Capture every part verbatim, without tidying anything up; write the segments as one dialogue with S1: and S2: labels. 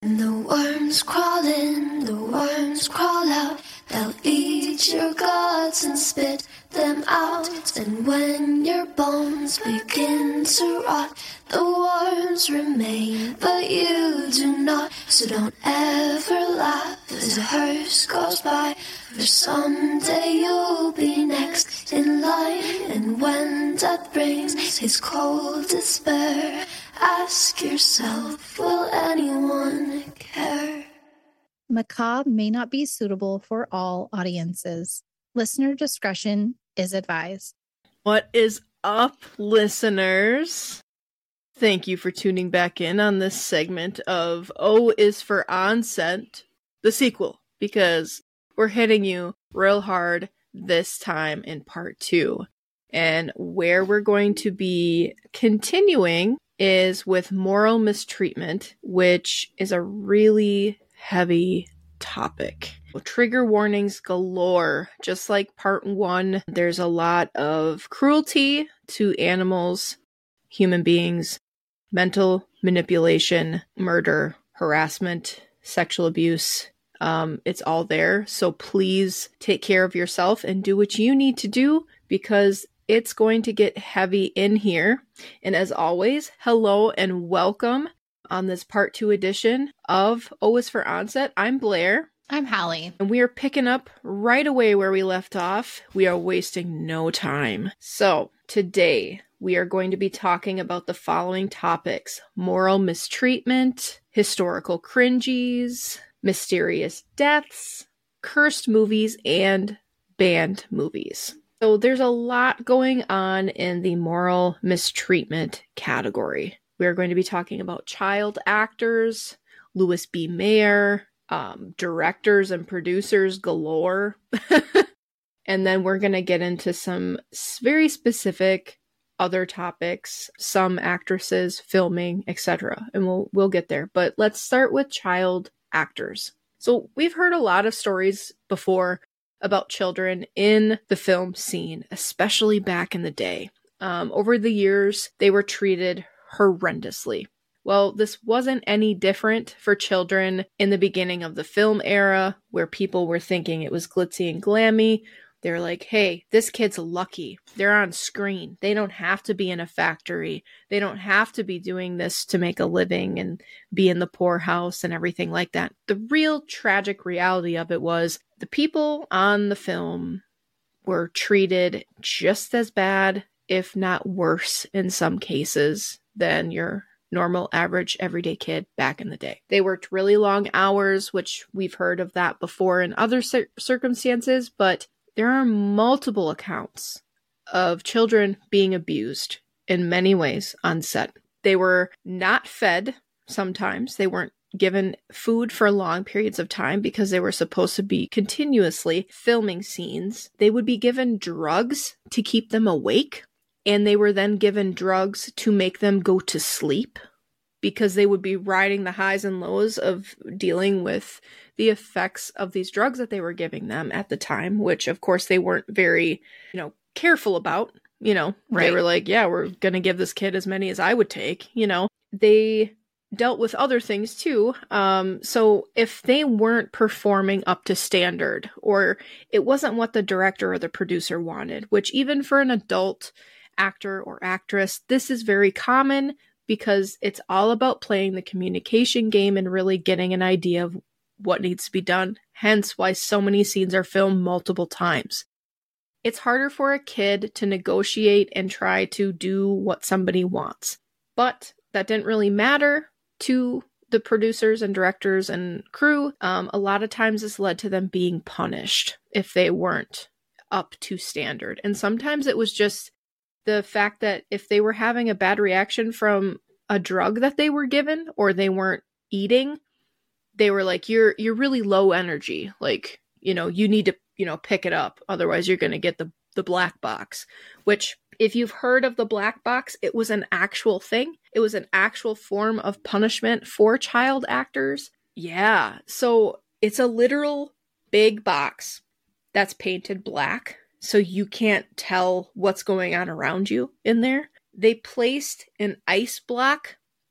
S1: The worms crawl in, the worms crawl out. They'll eat your guts and spit them out. And when your bones begin to rot, the worms remain, but you do not. So don't ever laugh as a hearse goes by, for someday you'll be next in line. And when death brings his cold despair, ask yourself, will anyone care?
S2: Macabre may not be suitable for all audiences. Listener discretion is advised.
S3: What is up, listeners? Thank you for tuning back in on this segment of O is for Onset, the sequel, because we're hitting you real hard this time in part two. And where we're going to be continuing is with moral mistreatment, which is a really heavy topic. Trigger warnings galore. Just like part one, there's a lot of cruelty to animals, human beings, mental manipulation, murder, harassment, sexual abuse. Um, it's all there. So please take care of yourself and do what you need to do, because it's going to get heavy in here. And as always, hello and welcome on this part two edition of O is for Onset. I'm Blair.
S2: I'm Hallie.
S3: And we are picking up right away where we left off. We are wasting no time. So today we are going to be talking about the following topics: moral mistreatment, historical cringies, mysterious deaths, cursed movies, and banned movies. So there's a lot going on in the moral mistreatment category. We are going to be talking about child actors, Louis B. Mayer, um, directors and producers galore. And then we're going to get into some very specific other topics, some actresses, filming, et cetera. And we'll we'll get there. But let's start with child actors. So we've heard a lot of stories before about children in the film scene, especially back in the day. Um, over the years, they were treated horrendously. Well, this wasn't any different for children in the beginning of the film era, where people were thinking it was glitzy and glammy. They're like, hey, this kid's lucky. They're on screen. They don't have to be in a factory. They don't have to be doing this to make a living and be in the poorhouse and everything like that. The real tragic reality of it was the people on the film were treated just as bad, if not worse in some cases, than your normal, average, everyday kid back in the day. They worked really long hours, which we've heard of that before in other cir- circumstances, but there are multiple accounts of children being abused in many ways on set. They were not fed sometimes. They weren't given food for long periods of time because they were supposed to be continuously filming scenes. They would be given drugs to keep them awake, and they were then given drugs to make them go to sleep because they would be riding the highs and lows of dealing with the effects of these drugs that they were giving them at the time, which of course they weren't very, you know, careful about. You know, right. They were like, yeah, we're going to give this kid as many as I would take, you know. They dealt with other things too. Um, so if they weren't performing up to standard, or it wasn't what the director or the producer wanted, which even for an adult actor or actress, this is very common because it's all about playing the communication game and really getting an idea of what needs to be done. Hence why so many scenes are filmed multiple times. It's harder for a kid to negotiate and try to do what somebody wants. But that didn't really matter to the producers and directors and crew. Um, a lot of times this led to them being punished if they weren't up to standard. And sometimes it was just the fact that if they were having a bad reaction from a drug that they were given, or they weren't eating, they were like, you're you're really low energy. Like, you know, you need to, you know, pick it up. Otherwise you're going to get the, the black box, which if you've heard of the black box, it was an actual thing. It was an actual form of punishment for child actors. Yeah. So it's a literal big box that's painted black, so you can't tell what's going on around you in there. They placed an ice block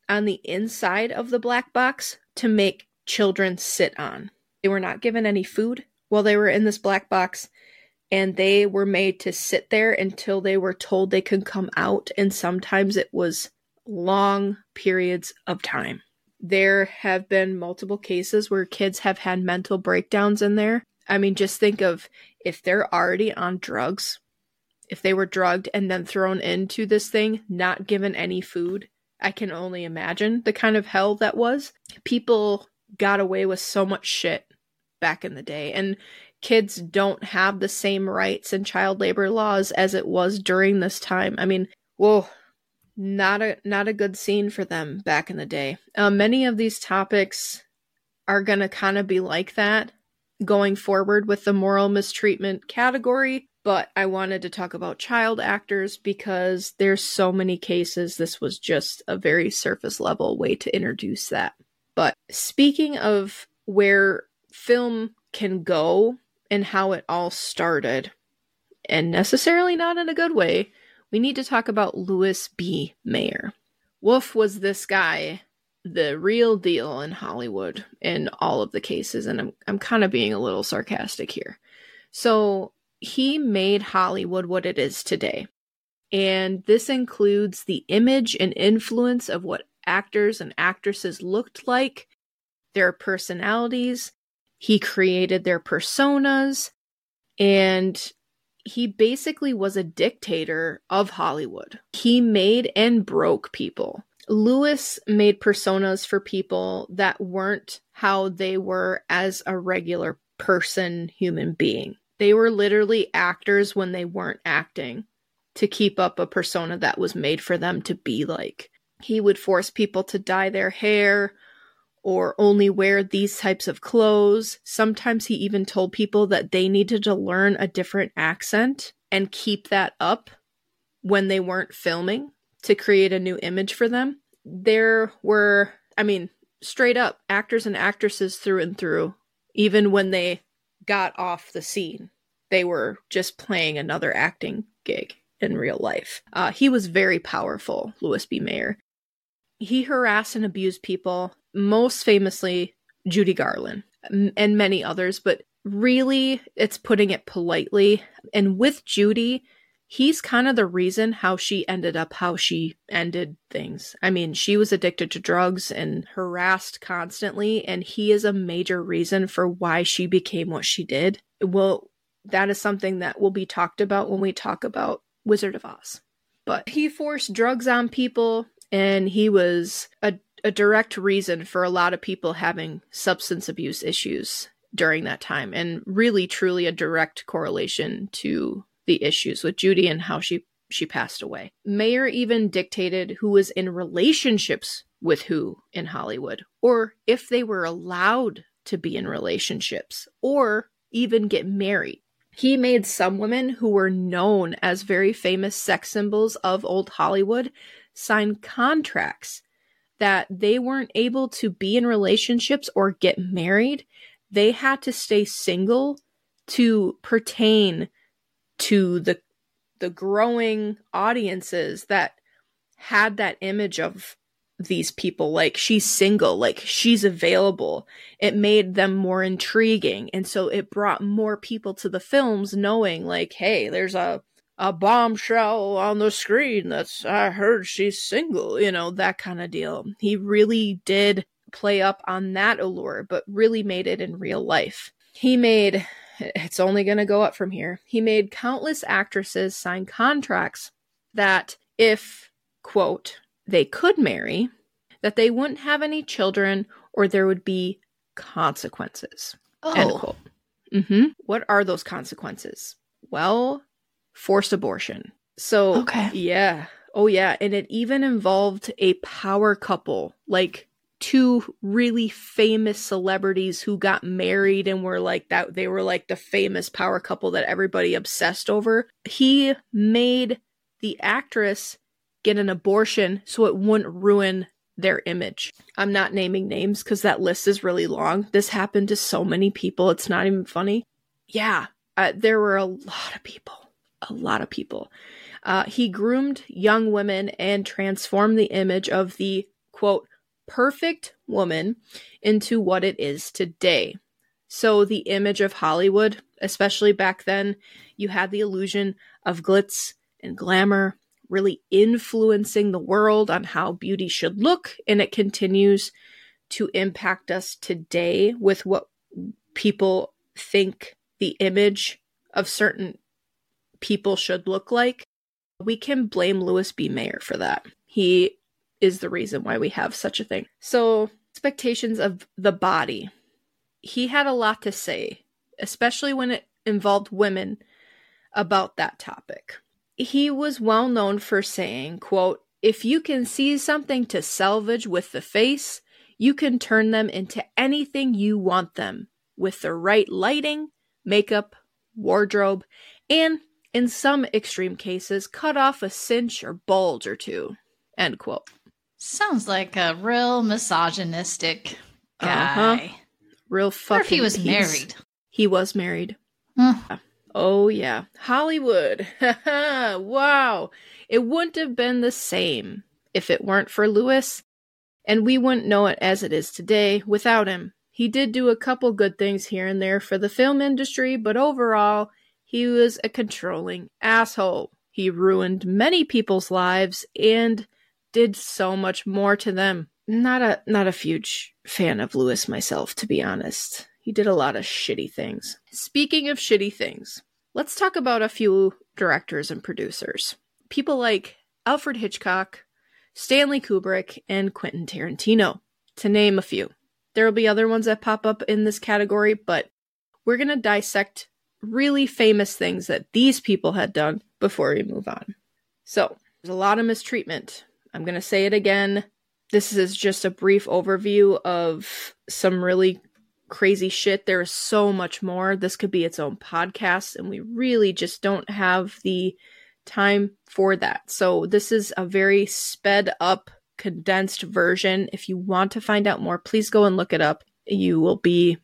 S3: on the inside of the black box to make children sit on. They were not given any food while they were in this black box, and they were made to sit there until they were told they could come out, and sometimes it was long periods of time. There have been multiple cases where kids have had mental breakdowns in there. I mean, just think of if they're already on drugs, if they were drugged and then thrown into this thing, not given any food. I can only imagine the kind of hell that was. People got away with so much shit back in the day, and kids don't have the same rights and child labor laws as it was during this time. I mean, whoa, not a not a good scene for them back in the day. Uh, many of these topics are going to kind of be like that going forward with the moral mistreatment category, but I wanted to talk about child actors because there's so many cases. This was just a very surface level way to introduce that. But speaking of where film can go and how it all started, and necessarily not in a good way, we need to talk about Louis B. Mayer. Wolf was this guy, the real deal in Hollywood in all of the cases, and I'm I'm kind of being a little sarcastic here. So he made Hollywood what it is today. And this includes the image and influence of what actors and actresses looked like, their personalities. He created their personas, and he basically was a dictator of Hollywood. He made and broke people. Louis made personas for people that weren't how they were as a regular person, human being. They were literally actors when they weren't acting to keep up a persona that was made for them to be like. He would force people to dye their hair or only wear these types of clothes. Sometimes he even told people that they needed to learn a different accent and keep that up when they weren't filming to create a new image for them. There were, I mean, straight up actors and actresses through and through, even when they got off the scene. They were just playing another acting gig in real life. Uh, he was very powerful, Louis B. Mayer. He harassed and abused people, most famously Judy Garland and many others, but really, it's putting it politely. And with Judy, he's kind of the reason how she ended up how she ended things. I mean, she was addicted to drugs and harassed constantly, and he is a major reason for why she became what she did. Well, that is something that will be talked about when we talk about Wizard of Oz. But he forced drugs on people, and he was a, a direct reason for a lot of people having substance abuse issues during that time, and really, truly a direct correlation to the issues with Judy and how she, she passed away. Mayer even dictated who was in relationships with who in Hollywood, or if they were allowed to be in relationships, or even get married. He made some women who were known as very famous sex symbols of old Hollywood sign contracts that they weren't able to be in relationships or get married. They had to stay single to pertain to the the growing audiences that had that image of these people, like she's single, like she's available. It made them more intriguing, and so it brought more people to the films knowing like, hey, there's a a bombshell on the screen that's, I heard she's single, you know, that kind of deal. He really did play up on that allure, but really made it in real life. He made It's only going to go up from here. He made countless actresses sign contracts that if, quote, they could marry, that they wouldn't have any children or there would be consequences.
S2: Oh.
S3: End quote. Mm-hmm. What are those consequences? Well, forced abortion. So,
S2: okay.
S3: yeah. Oh, yeah. And it even involved a power couple, like two really famous celebrities who got married and were like that. They were like the famous power couple that everybody obsessed over. He made the actress get an abortion so it wouldn't ruin their image. I'm not naming names because that list is really long. This happened to so many people. It's not even funny. Yeah, uh, there were a lot of people. A lot of people. Uh, he groomed young women and transformed the image of the quote, perfect woman into what it is today. So the image of Hollywood, especially back then, you had the illusion of glitz and glamour really influencing the world on how beauty should look, and it continues to impact us today with what people think the image of certain people should look like. We can blame Louis B. Mayer for that. He is the reason why we have such a thing. So, expectations of the body. He had a lot to say, especially when it involved women, about that topic. He was well known for saying, quote, if you can see something to salvage with the face, you can turn them into anything you want them, with the right lighting, makeup, wardrobe, and in some extreme cases, cut off a cinch or bulge or two, end quote.
S4: Sounds like a real misogynistic guy.
S3: Uh-huh. Real fucking
S4: Or if he was
S3: piece.
S4: married.
S3: He was married.
S4: Huh.
S3: Oh, yeah. Hollywood. Wow. It wouldn't have been the same if it weren't for Louis, and we wouldn't know it as it is today without him. He did do a couple good things here and there for the film industry, but overall, he was a controlling asshole. He ruined many people's lives and did so much more to them. Not a not a huge fan of Louis myself, to be honest. He did a lot of shitty things. Speaking of shitty things, let's talk about a few directors and producers. People like Alfred Hitchcock, Stanley Kubrick, and Quentin Tarantino, to name a few. There will be other ones that pop up in this category, but we're going to dissect really famous things that these people had done before we move on. So, there's a lot of mistreatment. I'm going to say it again. This is just a brief overview of some really crazy shit. There is so much more. This could be its own podcast, and we really just don't have the time for that. So this is a very sped up, condensed version. If you want to find out more, please go and look it up. You will be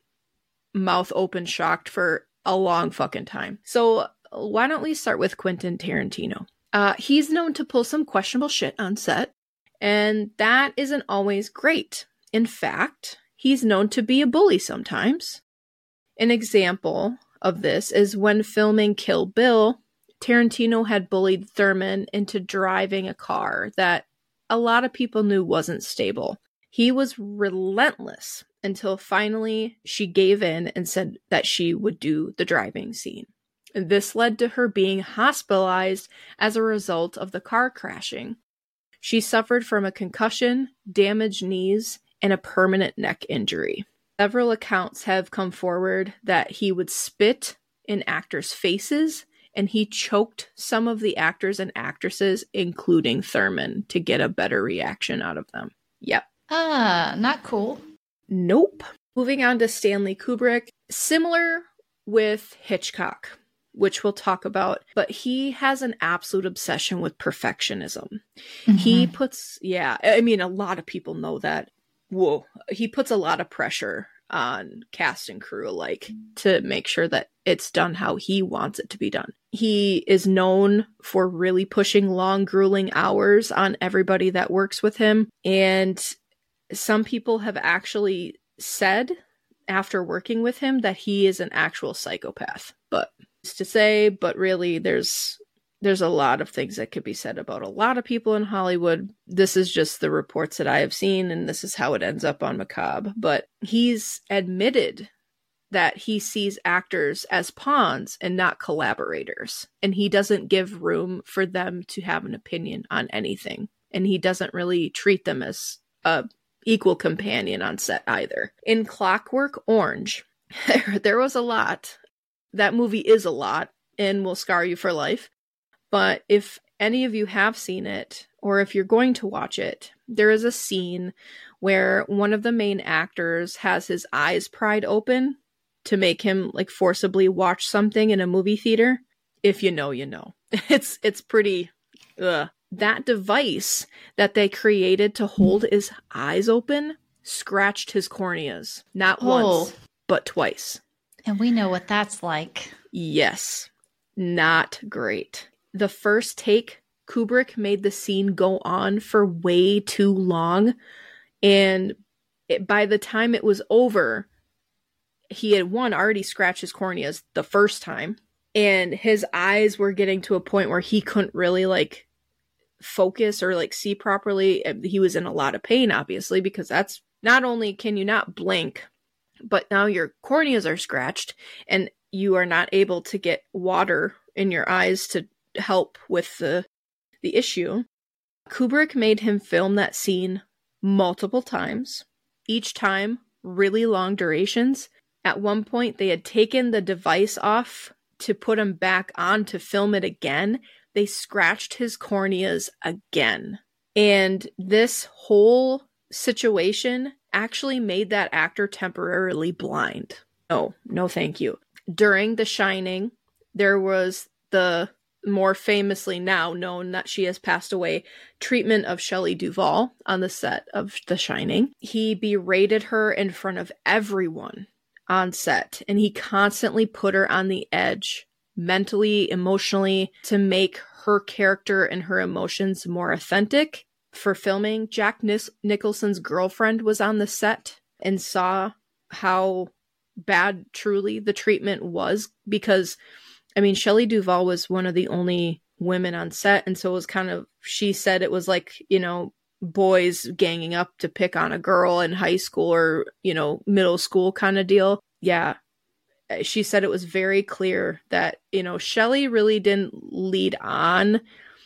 S3: mouth open shocked for a long fucking time. So why don't we start with Quentin Tarantino? Uh, he's known to pull some questionable shit on set, and that isn't always great. In fact, he's known to be a bully sometimes. An example of this is when filming Kill Bill, Tarantino had bullied Thurman into driving a car that a lot of people knew wasn't stable. He was relentless until finally she gave in and said that she would do the driving scene. This led to her being hospitalized as a result of the car crashing. She suffered from a concussion, damaged knees, and a permanent neck injury. Several accounts have come forward that he would spit in actors' faces, and he choked some of the actors and actresses, including Thurman, to get a better reaction out of them. Yep.
S4: Ah, not cool.
S3: Nope. Moving on to Stanley Kubrick. Similar with Hitchcock, which we'll talk about, but he has an absolute obsession with perfectionism. Mm-hmm. He puts, yeah, I mean, a lot of people know that. Whoa. He puts a lot of pressure on cast and crew alike to make sure that it's done how he wants it to be done. He is known for really pushing long, grueling hours on everybody that works with him. And some people have actually said after working with him that he is an actual psychopath. But it's to say, but really there's there's a lot of things that could be said about a lot of people in Hollywood. This is just the reports that I have seen, and this is how it ends up on Macabre. But he's admitted that he sees actors as pawns and not collaborators. And he doesn't give room for them to have an opinion on anything. And he doesn't really treat them as a equal companion on set either. In Clockwork Orange, there was a lot. That movie is a lot and will scar you for life. But if any of you have seen it, or if you're going to watch it, there is a scene where one of the main actors has his eyes pried open to make him like forcibly watch something in a movie theater. If you know, you know. It's it's pretty ugh. That device that they created to hold his eyes open scratched his corneas. Not
S4: Oh.
S3: once, but twice.
S4: And we know what that's like.
S3: Yes. Not great. The first take Kubrick made the scene go on for way too long. And it, by the time it was over, he had, one, already scratched his corneas the first time. And his eyes were getting to a point where he couldn't really, like, focus or, like, see properly. He was in a lot of pain, obviously, because that's, not only can you not blink, but now your corneas are scratched and you are not able to get water in your eyes to help with the the issue. Kubrick made him film that scene multiple times, each time really long durations. At one point, they had taken the device off to put him back on to film it again. They scratched his corneas again. And this whole situation actually made that actor temporarily blind. Oh, no thank you. During The Shining, there was the more famously now known that she has passed away treatment of Shelley Duvall on the set of The Shining. He berated her in front of everyone on set, and he constantly put her on the edge mentally, emotionally, to make her character and her emotions more authentic. For filming, Jack Nis- Nicholson's girlfriend was on the set and saw how bad truly the treatment was, because, I mean, Shelley Duvall was one of the only women on set, and so it was kind of, she said it was like, you know, boys ganging up to pick on a girl in high school or, you know, middle school kind of deal. Yeah. She said it was very clear that, you know, Shelley really didn't lead on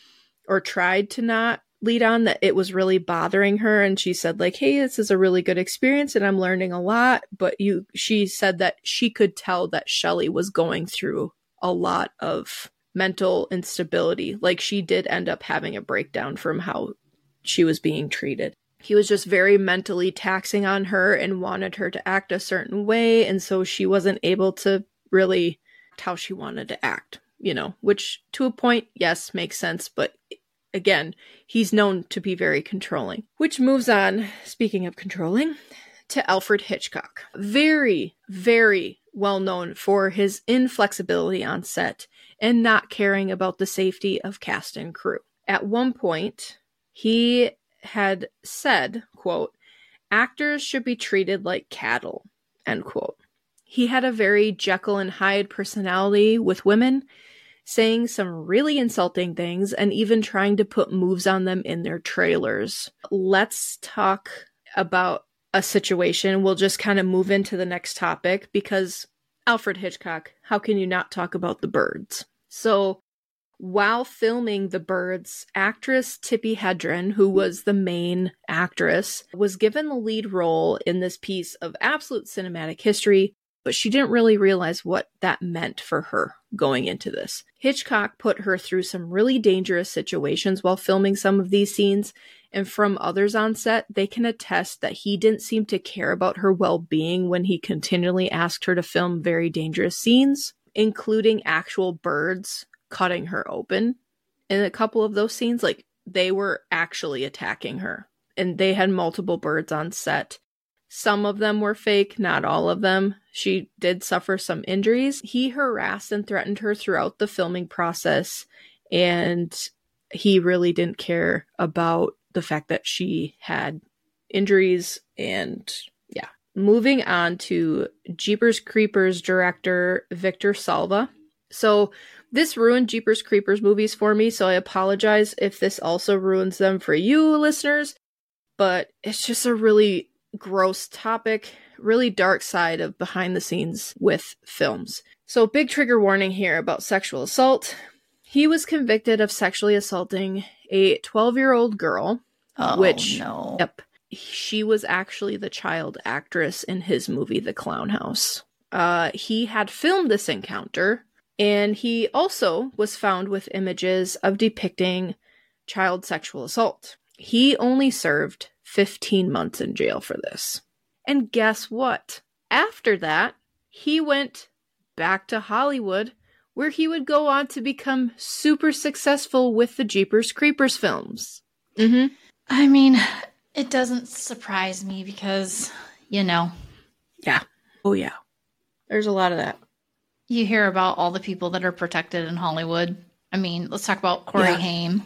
S3: or tried to not lead on, that it was really bothering her. And she said, like, hey, this is a really good experience and I'm learning a lot. But you, she said that she could tell that Shelley was going through a lot of mental instability. Like, she did end up having a breakdown from how she was being treated. He was just very mentally taxing on her and wanted her to act a certain way. And so she wasn't able to really act how she wanted to act, you know, which to a point, yes, makes sense. But again, he's known to be very controlling, which moves on, speaking of controlling, to Alfred Hitchcock. Very, very well known for his inflexibility on set and not caring about the safety of cast and crew. At one point, he had said, quote, actors should be treated like cattle, end quote. He had a very Jekyll and Hyde personality with women, saying some really insulting things and even trying to put moves on them in their trailers. Let's talk about a situation. We'll just kind of move into the next topic, because Alfred Hitchcock, how can you not talk about The Birds? So while filming The Birds, actress Tippi Hedren, who was the main actress, was given the lead role in this piece of absolute cinematic history, but she didn't really realize what that meant for her going into this. Hitchcock put her through some really dangerous situations while filming some of these scenes, and from others on set, they can attest that he didn't seem to care about her well-being when he continually asked her to film very dangerous scenes, including actual birds cutting her open. In a couple of those scenes, like, they were actually attacking her, and they had multiple birds on set. Some of them were fake, not all of them. She did suffer some injuries. He harassed and threatened her throughout the filming process, and he really didn't care about the fact that she had injuries. And yeah. Moving on to Jeepers Creepers director Victor Salva. So this ruined Jeepers Creepers movies for me, so I apologize if this also ruins them for you listeners, but it's just a really gross topic, really dark side of behind the scenes with films. So big trigger warning here about sexual assault. He was convicted of sexually assaulting a twelve-year-old girl,
S4: oh,
S3: which,
S4: no.
S3: Yep, she was actually the child actress in his movie, The Clown House. Uh, he had filmed this encounter, and he also was found with images of depicting child sexual assault. He only served fifteen months in jail for this. And guess what? After that, he went back to Hollywood, where he would go on to become super successful with the Jeepers Creepers films. Mm-hmm.
S4: I mean, it doesn't surprise me because, you know.
S3: Yeah. Oh, yeah. There's a lot of that.
S4: You hear about all the people that are protected in Hollywood. I mean, let's talk about Corey
S3: yeah.
S4: Haim.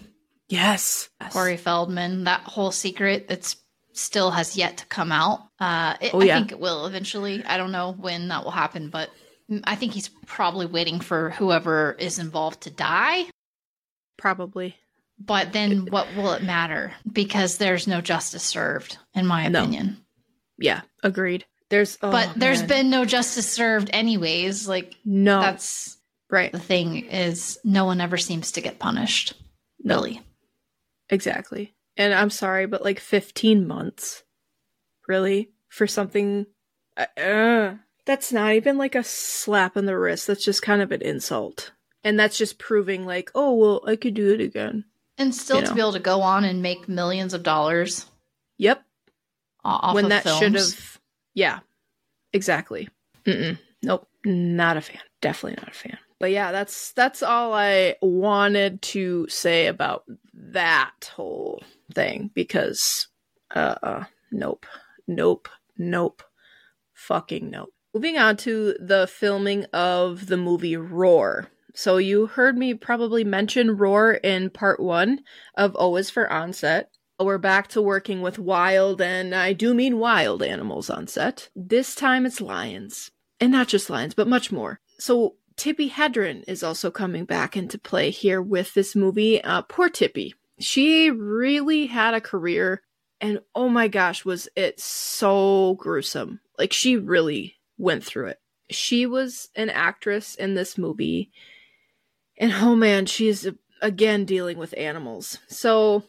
S3: Yes.
S4: Corey Feldman, that whole secret that's still has yet to come out. Uh, it,
S3: Oh, yeah.
S4: I think it will eventually. I don't know when that will happen, but I think he's probably waiting for whoever is involved to die.
S3: Probably.
S4: But then what will it matter? Because there's no justice served, in my
S3: No.
S4: opinion.
S3: Yeah, agreed. There's, oh,
S4: but there's
S3: man.
S4: been no justice served anyways. Like,
S3: no.
S4: That's
S3: right.
S4: The thing is, no one ever seems to get punished.
S3: No.
S4: Really.
S3: Exactly. And I'm sorry, but like fifteen months, really, for something, uh, uh, that's not even like a slap in the wrist. That's just kind of an insult. And that's just proving like, oh, well, I could do it again.
S4: And still
S3: You
S4: to
S3: know.
S4: be able to go on and make millions of dollars.
S3: Yep.
S4: Off
S3: when
S4: of
S3: that
S4: films.
S3: should have, yeah, exactly. Mm-mm. Nope. Not a fan. Definitely not a fan. But yeah, that's that's all I wanted to say about that whole thing because, uh, uh nope, nope, nope, fucking nope. Moving on to the filming of the movie Roar. So you heard me probably mention Roar in part one of O is for Onset. We're back to working with wild, and I do mean wild animals on set. This time it's lions. And not just lions, but much more. So Tippi Hedren is also coming back into play here with this movie. Uh, poor Tippi. She really had a career, and oh my gosh, was it so gruesome. Like, she really went through it. She was an actress in this movie, and oh man, she is, again, dealing with animals. So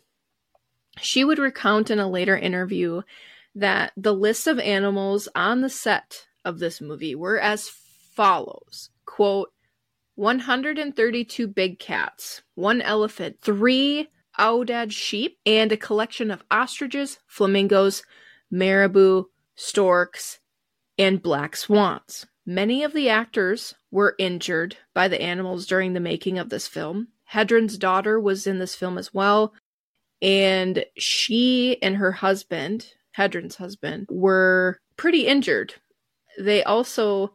S3: she would recount in a later interview that the list of animals on the set of this movie were as follows. Quote, one hundred thirty-two big cats, one elephant, three Aoudad sheep, and a collection of ostriches, flamingos, marabou, storks, and black swans. Many of the actors were injured by the animals during the making of this film. Hedren's daughter was in this film as well, and she and her husband, Hedren's husband, were pretty injured. They also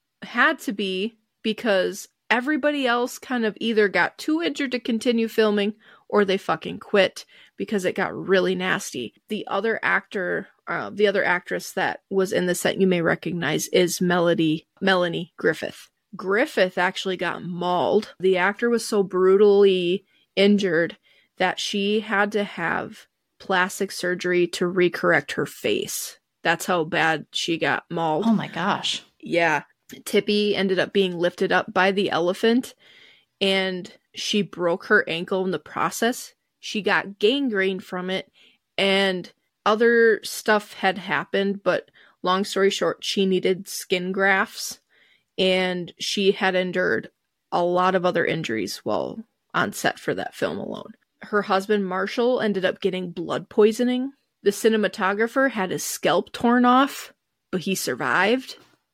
S3: had to be because everybody else kind of either got too injured to continue filming or they fucking quit because it got really nasty. The other actor, uh, the other actress that was in the set you may recognize is Melody, Melanie Griffith. Griffith actually got mauled. The actor was so brutally injured that she had to have plastic surgery to recorrect her face. That's how bad she got mauled.
S4: Oh my gosh.
S3: Yeah. Tippi ended up being lifted up by the elephant, and she broke her ankle in the process. She got gangrene from it, and other stuff had happened, but long story short, she needed skin grafts, and she had endured a lot of other injuries while on set for that film alone. Her husband, Marshall, ended up getting blood poisoning. The cinematographer had his scalp torn off, but he survived.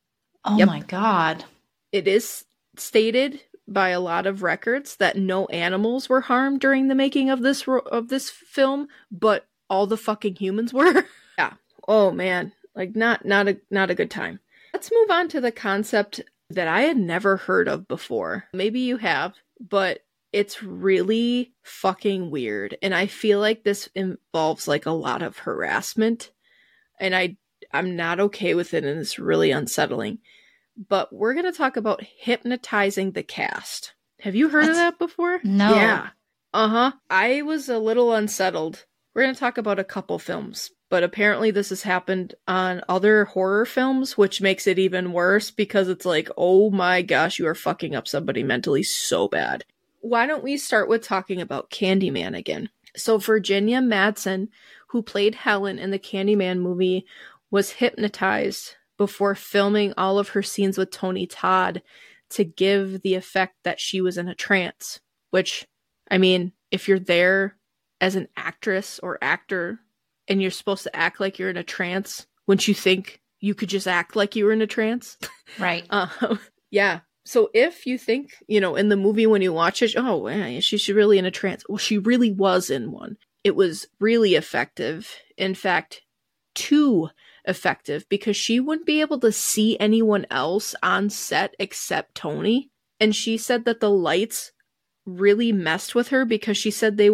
S4: Oh
S3: Yep.
S4: my God.
S3: It is stated by a lot of records that no animals were harmed during the making of this ro- of this film, but all the fucking humans were. Yeah. Oh man, like not not a not a good time. Let's move on to the concept that I had never heard of before. Maybe you have, but it's really fucking weird, and I feel like this involves like a lot of harassment, and I I'm not okay with it, and it's really unsettling. But we're going to talk about hypnotizing the cast. Have you heard
S4: What?
S3: of that before?
S4: No.
S3: Yeah. Uh-huh. I was a little unsettled. We're going to talk about a couple films, but apparently this has happened on other horror films, which makes it even worse because it's like, oh my gosh, you are fucking up somebody mentally so bad. Why don't we start with talking about Candyman again? So Virginia Madsen, who played Helen in the Candyman movie, was hypnotized before filming all of her scenes with Tony Todd to give the effect that she was in a trance. Which, I mean, if you're there as an actress or actor and you're supposed to act like you're in a trance, wouldn't you think you could just act like you were in a trance?
S4: Right.
S3: uh, yeah. So if you think, you know, in the movie when you watch it, oh, yeah, she's really in a trance. Well, she really was in one. It was really effective. In fact, too effective, because she wouldn't be able to see anyone else on set except Tony. And she said that the lights really messed with her because she said they were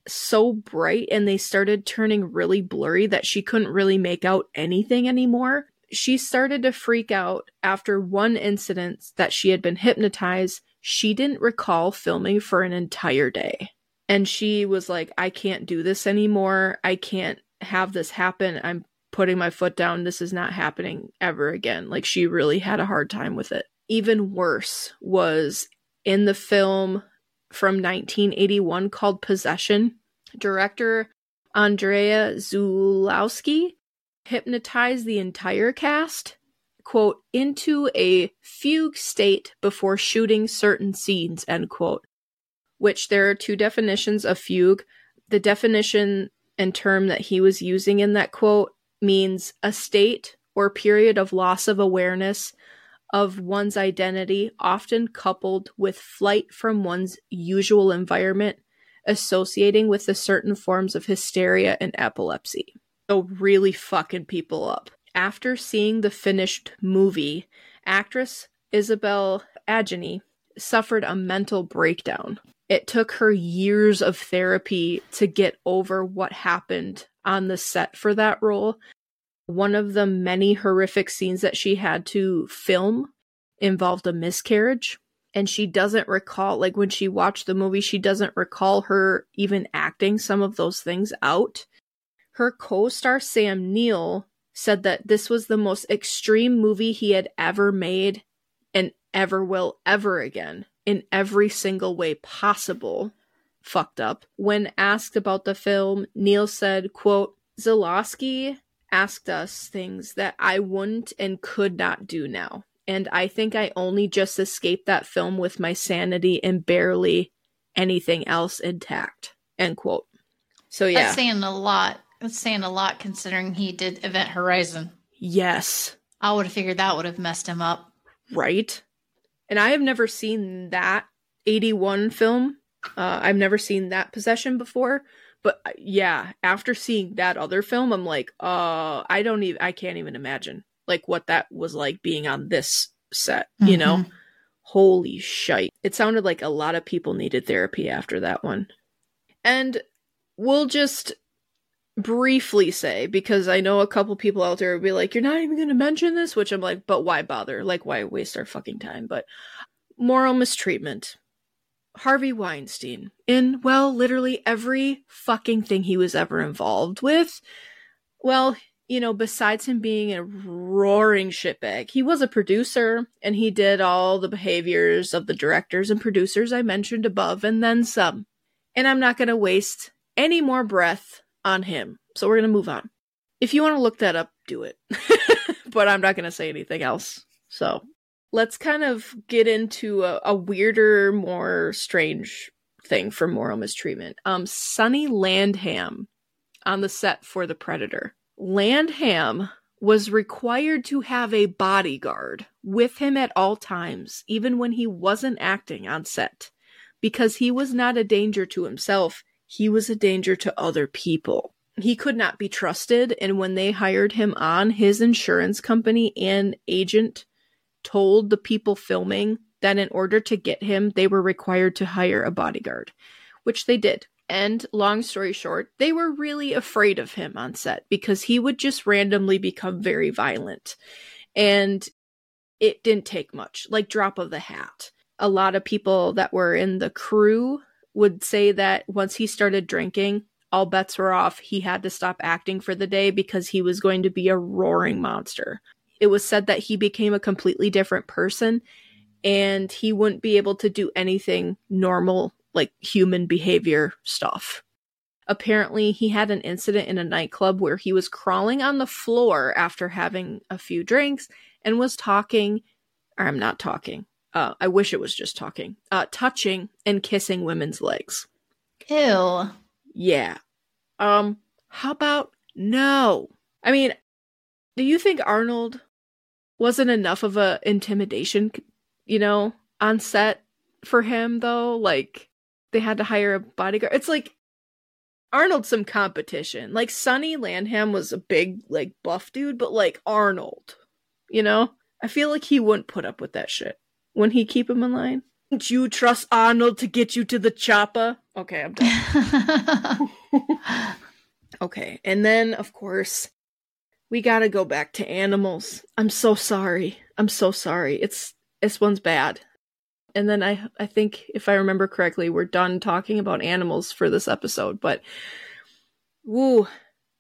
S3: so bright and they started turning really blurry that she couldn't really make out anything anymore. She started to freak out after one incident that she had been hypnotized. She didn't recall filming for an entire day. And she was like, I can't do this anymore. I can't have this happen. I'm putting my foot down. This is not happening ever again. Like, she really had a hard time with it. Even worse was in the film from nineteen eighty-one called Possession, director Andrea Zulawski hypnotized the entire cast, quote, into a fugue state before shooting certain scenes, end quote. Which there are two definitions of fugue. The definition and term that he was using in that quote means a state or period of loss of awareness of one's identity, often coupled with flight from one's usual environment, associating with the certain forms of hysteria and epilepsy. So really fucking people up. After seeing the finished movie, actress Isabelle Adjani suffered a mental breakdown. It took her years of therapy to get over what happened on the set for that role. One of the many horrific scenes that she had to film involved a miscarriage. And she doesn't recall, like when she watched the movie, she doesn't recall her even acting some of those things out. Her co-star Sam Neill said that this was the most extreme movie he had ever made and ever will ever again, in every single way possible. Fucked up. When asked about the film, Neill said, quote, Zulawski asked us things that I wouldn't and could not do now. And I think I only just escaped that film with my sanity and barely anything else intact. End quote. So yeah.
S4: That's saying a lot. That's saying a lot considering he did Event Horizon.
S3: Yes.
S4: I would have figured that would have messed him up.
S3: Right. And I have never seen that eighty-one film. Uh, I've never seen that Possession before. But yeah, after seeing that other film, I'm like, uh, I don't even, I can't even imagine like what that was like being on this set, you mm-hmm. know? Holy shite. It sounded like a lot of people needed therapy after that one. And we'll just briefly say, because I know a couple people out there will be like, you're not even going to mention this, which I'm like, but why bother? Like, why waste our fucking time? But moral mistreatment. Harvey Weinstein, in, well, literally every fucking thing he was ever involved with. Well, you know, besides him being a roaring shitbag, he was a producer, and he did all the behaviors of the directors and producers I mentioned above, and then some. And I'm not going to waste any more breath on him. So we're going to move on. If you want to look that up, do it. But I'm not going to say anything else. So let's kind of get into a, a weirder, more strange thing for moral mistreatment. Um, Sonny Landham on the set for The Predator. Landham was required to have a bodyguard with him at all times, even when he wasn't acting on set, because he was not a danger to himself. He was a danger to other people. He could not be trusted, and when they hired him on, his insurance company and agent told the people filming that in order to get him, they were required to hire a bodyguard, which they did. And long story short, they were really afraid of him on set because he would just randomly become very violent. And it didn't take much, like drop of the hat. A lot of people that were in the crew would say that once he started drinking, all bets were off. He had to stop acting for the day because he was going to be a roaring monster. It was said that he became a completely different person and he wouldn't be able to do anything normal, like human behavior stuff. Apparently, he had an incident in a nightclub where he was crawling on the floor after having a few drinks and was talking, or I'm not talking, uh, I wish it was just talking, uh, touching and kissing women's legs.
S4: Ew.
S3: Yeah. Um, how about no? I mean, do you think Arnold wasn't enough of a intimidation, you know, on set for him, though? Like, they had to hire a bodyguard. It's like, Arnold's some competition. Like, Sonny Landham was a big, like, buff dude, but, like, Arnold, you know? I feel like he wouldn't put up with that shit. Wouldn't he keep him in line? Don't you trust Arnold to get you to the chopper? Okay, I'm done. Okay, and then, of course, we gotta go back to animals. I'm so sorry. I'm so sorry. It's this one's bad. And then I I think, if I remember correctly, we're done talking about animals for this episode. But, woo,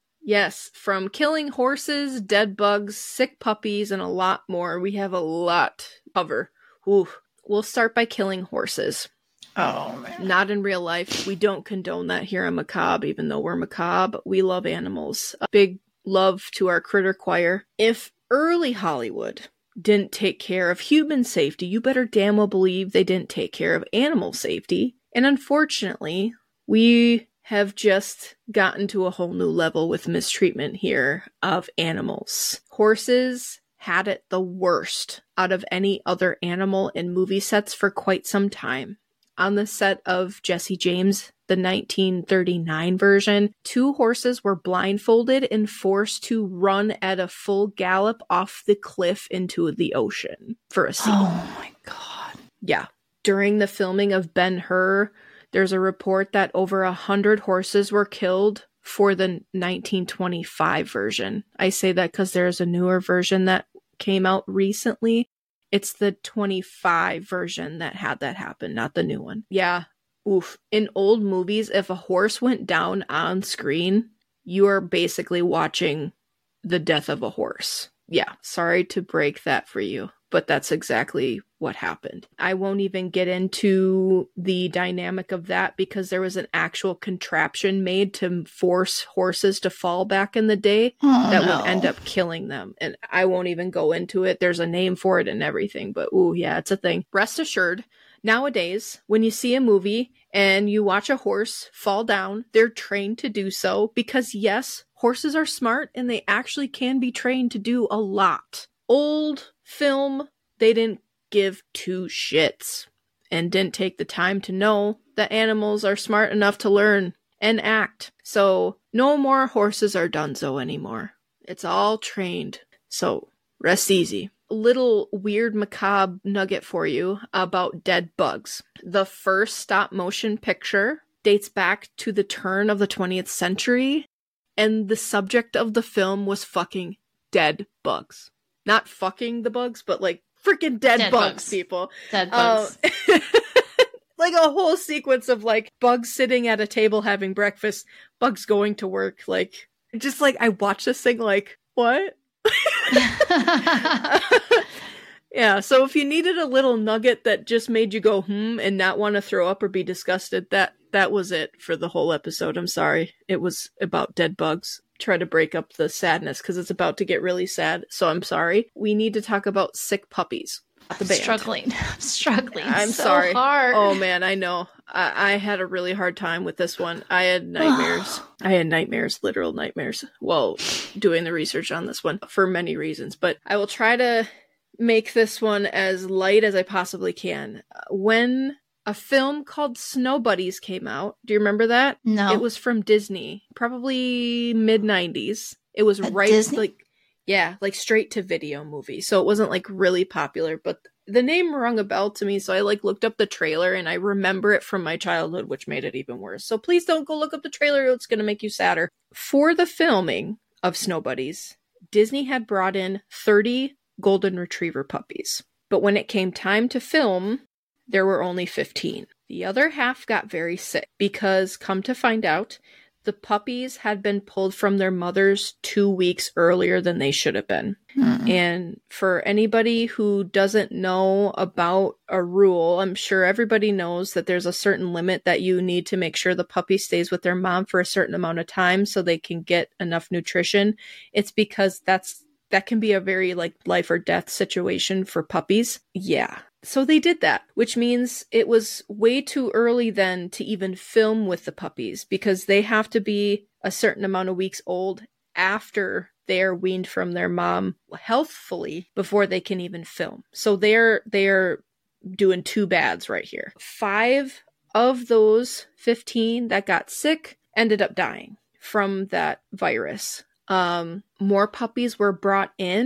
S3: yes, from killing horses, dead bugs, sick puppies, and a lot more, we have a lot to cover. Woo. We'll start by killing horses.
S4: Oh, man.
S3: Not in real life. We don't condone that here on Macabre, even though we're Macabre. We love animals. A big love to our critter choir. If early Hollywood didn't take care of human safety, you better damn well believe they didn't take care of animal safety. And unfortunately, we have just gotten to a whole new level with mistreatment here of animals. Horses had it the worst out of any other animal in movie sets for quite some time. On the set of Jesse James, the nineteen thirty-nine version, two horses were blindfolded and forced to run at a full gallop off the cliff into the ocean for a scene.
S4: Oh my God.
S3: Yeah. During the filming of Ben-Hur, there's a report that over a hundred horses were killed for the nineteen twenty-five version. I say that because there's a newer version that came out recently. It's the twenty-five version that had that happen, not the new one. Yeah. Oof. In old movies, if a horse went down on screen, you are basically watching the death of a horse. Yeah. Sorry to break that for you, but that's exactly what happened. I won't even get into the dynamic of that because there was an actual contraption made to force horses to fall back in the day
S4: Oh,
S3: that
S4: no.
S3: would end up killing them. And I won't even go into it. There's a name for it and everything, but ooh, yeah, it's a thing. Rest assured, nowadays, when you see a movie and you watch a horse fall down, they're trained to do so because yes, horses are smart and they actually can be trained to do a lot. Old film, they didn't give two shits and didn't take the time to know that animals are smart enough to learn and act. So no more horses are donezo anymore. It's all trained. So rest easy. A little weird macabre nugget for you about dead bugs. The first stop motion picture dates back to the turn of the twentieth century, and the subject of the film was fucking dead bugs. Not fucking the bugs, but like freaking dead,
S4: Dead
S3: bugs,
S4: bugs.
S3: people.
S4: Dead bugs.
S3: Um, like a whole sequence of like bugs sitting at a table having breakfast, bugs going to work. Like, just like I watched this thing like, what? Yeah, so if you needed a little nugget that just made you go hmm and not want to throw up or be disgusted, that that was it for the whole episode. I'm sorry. It was about dead bugs. Try to break up the sadness because it's about to get really sad. So I'm sorry. We need to talk about sick puppies. The band.
S4: Struggling. I'm struggling.
S3: I'm
S4: so
S3: sorry.
S4: Hard.
S3: Oh man, I know. I-, I had a really hard time with this one. I had nightmares. I had nightmares, literal nightmares, while doing the research on this one for many reasons. But I will try to make this one as light as I possibly can. When a film called Snow Buddies came out, do you remember that?
S4: No.
S3: It was from Disney, probably mid nineties. It was
S4: A
S3: right
S4: Disney?
S3: like yeah, like straight to video movie. So it wasn't like really popular, but the name rung a bell to me. So I like looked up the trailer and I remember it from my childhood, which made it even worse. So please don't go look up the trailer. It's going to make you sadder. For the filming of Snow Buddies, Disney had brought in thirty golden retriever puppies. But when it came time to film, there were only fifteen. The other half got very sick because, come to find out, the puppies had been pulled from their mothers two weeks earlier than they should have been.
S4: Hmm.
S3: And for anybody who doesn't know about a rule, I'm sure everybody knows that there's a certain limit that you need to make sure the puppy stays with their mom for a certain amount of time so they can get enough nutrition. It's because that's that can be a very like life or death situation for puppies. Yeah. So they did that, which means it was way too early then to even film with the puppies because they have to be a certain amount of weeks old after they're weaned from their mom healthfully before they can even film. So they're they're doing two bads right here. Five of those fifteen that got sick ended up dying from that virus. Um, more puppies were brought in,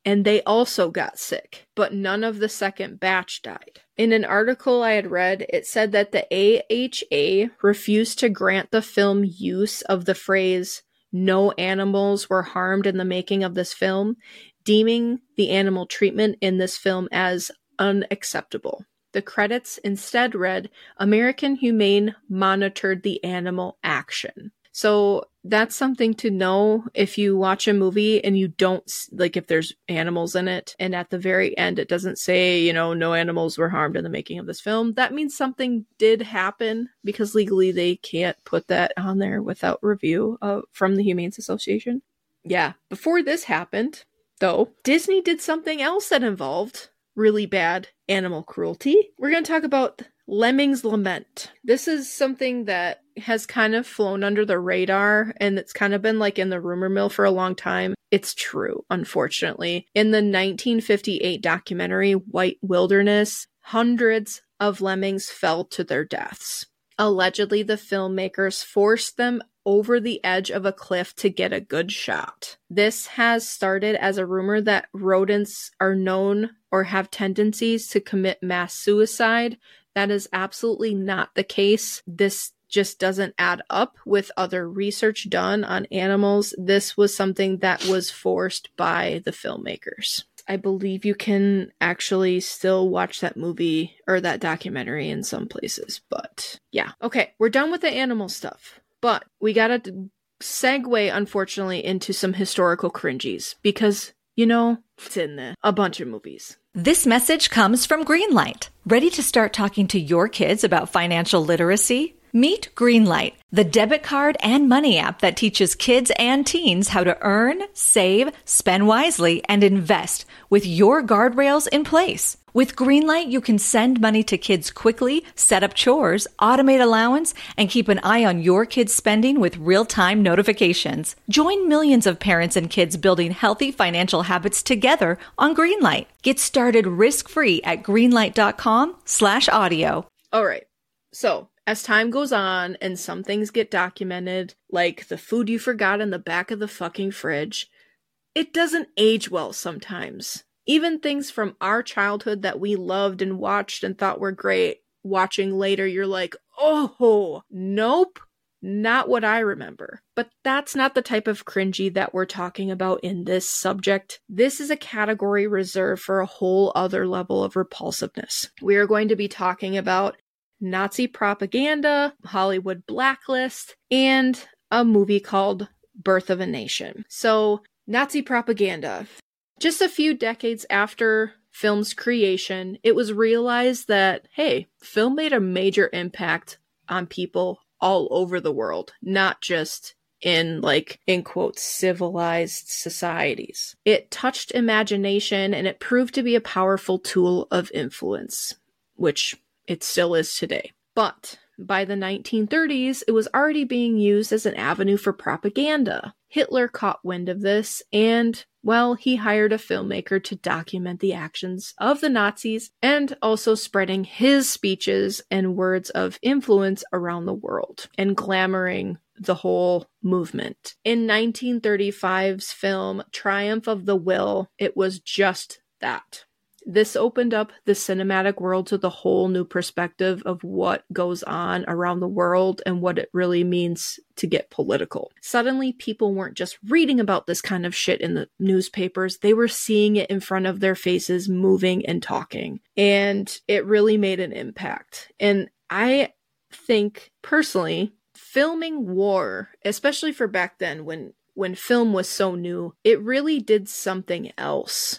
S3: and they also got sick, but none of the second batch died. In an article I had read, it said that the A H A refused to grant the film use of the phrase, "no animals were harmed in the making of this film," deeming the animal treatment in this film as unacceptable. The credits instead read, "American Humane monitored the animal action." So that's something to know if you watch a movie and you don't, like if there's animals in it, and at the very end it doesn't say, you know, no animals were harmed in the making of this film, that means something did happen, because legally they can't put that on there without review uh, from the Humane Association. Yeah, before this happened, though, Disney did something else that involved really bad animal cruelty. We're going to talk about Lemming's Lament. This is something that has kind of flown under the radar, and it's kind of been like in the rumor mill for a long time. It's true, unfortunately. In the nineteen fifty-eight documentary White Wilderness, hundreds of lemmings fell to their deaths. Allegedly, the filmmakers forced them over the edge of a cliff to get a good shot. This has started as a rumor that rodents are known or have tendencies to commit mass suicide. That is absolutely not the case. This just doesn't add up with other research done on animals. This was something that was forced by the filmmakers. I believe you can actually still watch that movie or that documentary in some places, but yeah. Okay, we're done with the animal stuff, but we gotta segue, unfortunately, into some historical cringies, because, you know, it's in there. A bunch of movies.
S5: This message comes from Greenlight. Ready to start talking to your kids about financial literacy? Meet Greenlight, the debit card and money app that teaches kids and teens how to earn, save, spend wisely, and invest with your guardrails in place. With Greenlight, you can send money to kids quickly, set up chores, automate allowance, and keep an eye on your kids' spending with real-time notifications. Join millions of parents and kids building healthy financial habits together on Greenlight. Get started risk-free at greenlight.com slash audio.
S3: All right. So, as time goes on and some things get documented, like the food you forgot in the back of the fucking fridge, it doesn't age well sometimes. Even things from our childhood that we loved and watched and thought were great, watching later, you're like, oh, nope, not what I remember. But that's not the type of cringy that we're talking about in this subject. This is a category reserved for a whole other level of repulsiveness. We are going to be talking about Nazi propaganda, Hollywood blacklist, and a movie called Birth of a Nation. So, Nazi propaganda. Just a few decades after film's creation, it was realized that, hey, film made a major impact on people all over the world, not just in, like, in quotes, civilized societies. It touched imagination, and it proved to be a powerful tool of influence, which it still is today. But by the nineteen thirties, it was already being used as an avenue for propaganda. Hitler caught wind of this, and, well, he hired a filmmaker to document the actions of the Nazis and also spreading his speeches and words of influence around the world and glamoring the whole movement. In nineteen thirty-five's film Triumph of the Will, it was just that. This opened up the cinematic world to the whole new perspective of what goes on around the world and what it really means to get political. Suddenly, people weren't just reading about this kind of shit in the newspapers, they were seeing it in front of their faces, moving and talking. And it really made an impact. And I think, personally, filming war, especially for back then when, when film was so new, it really did something else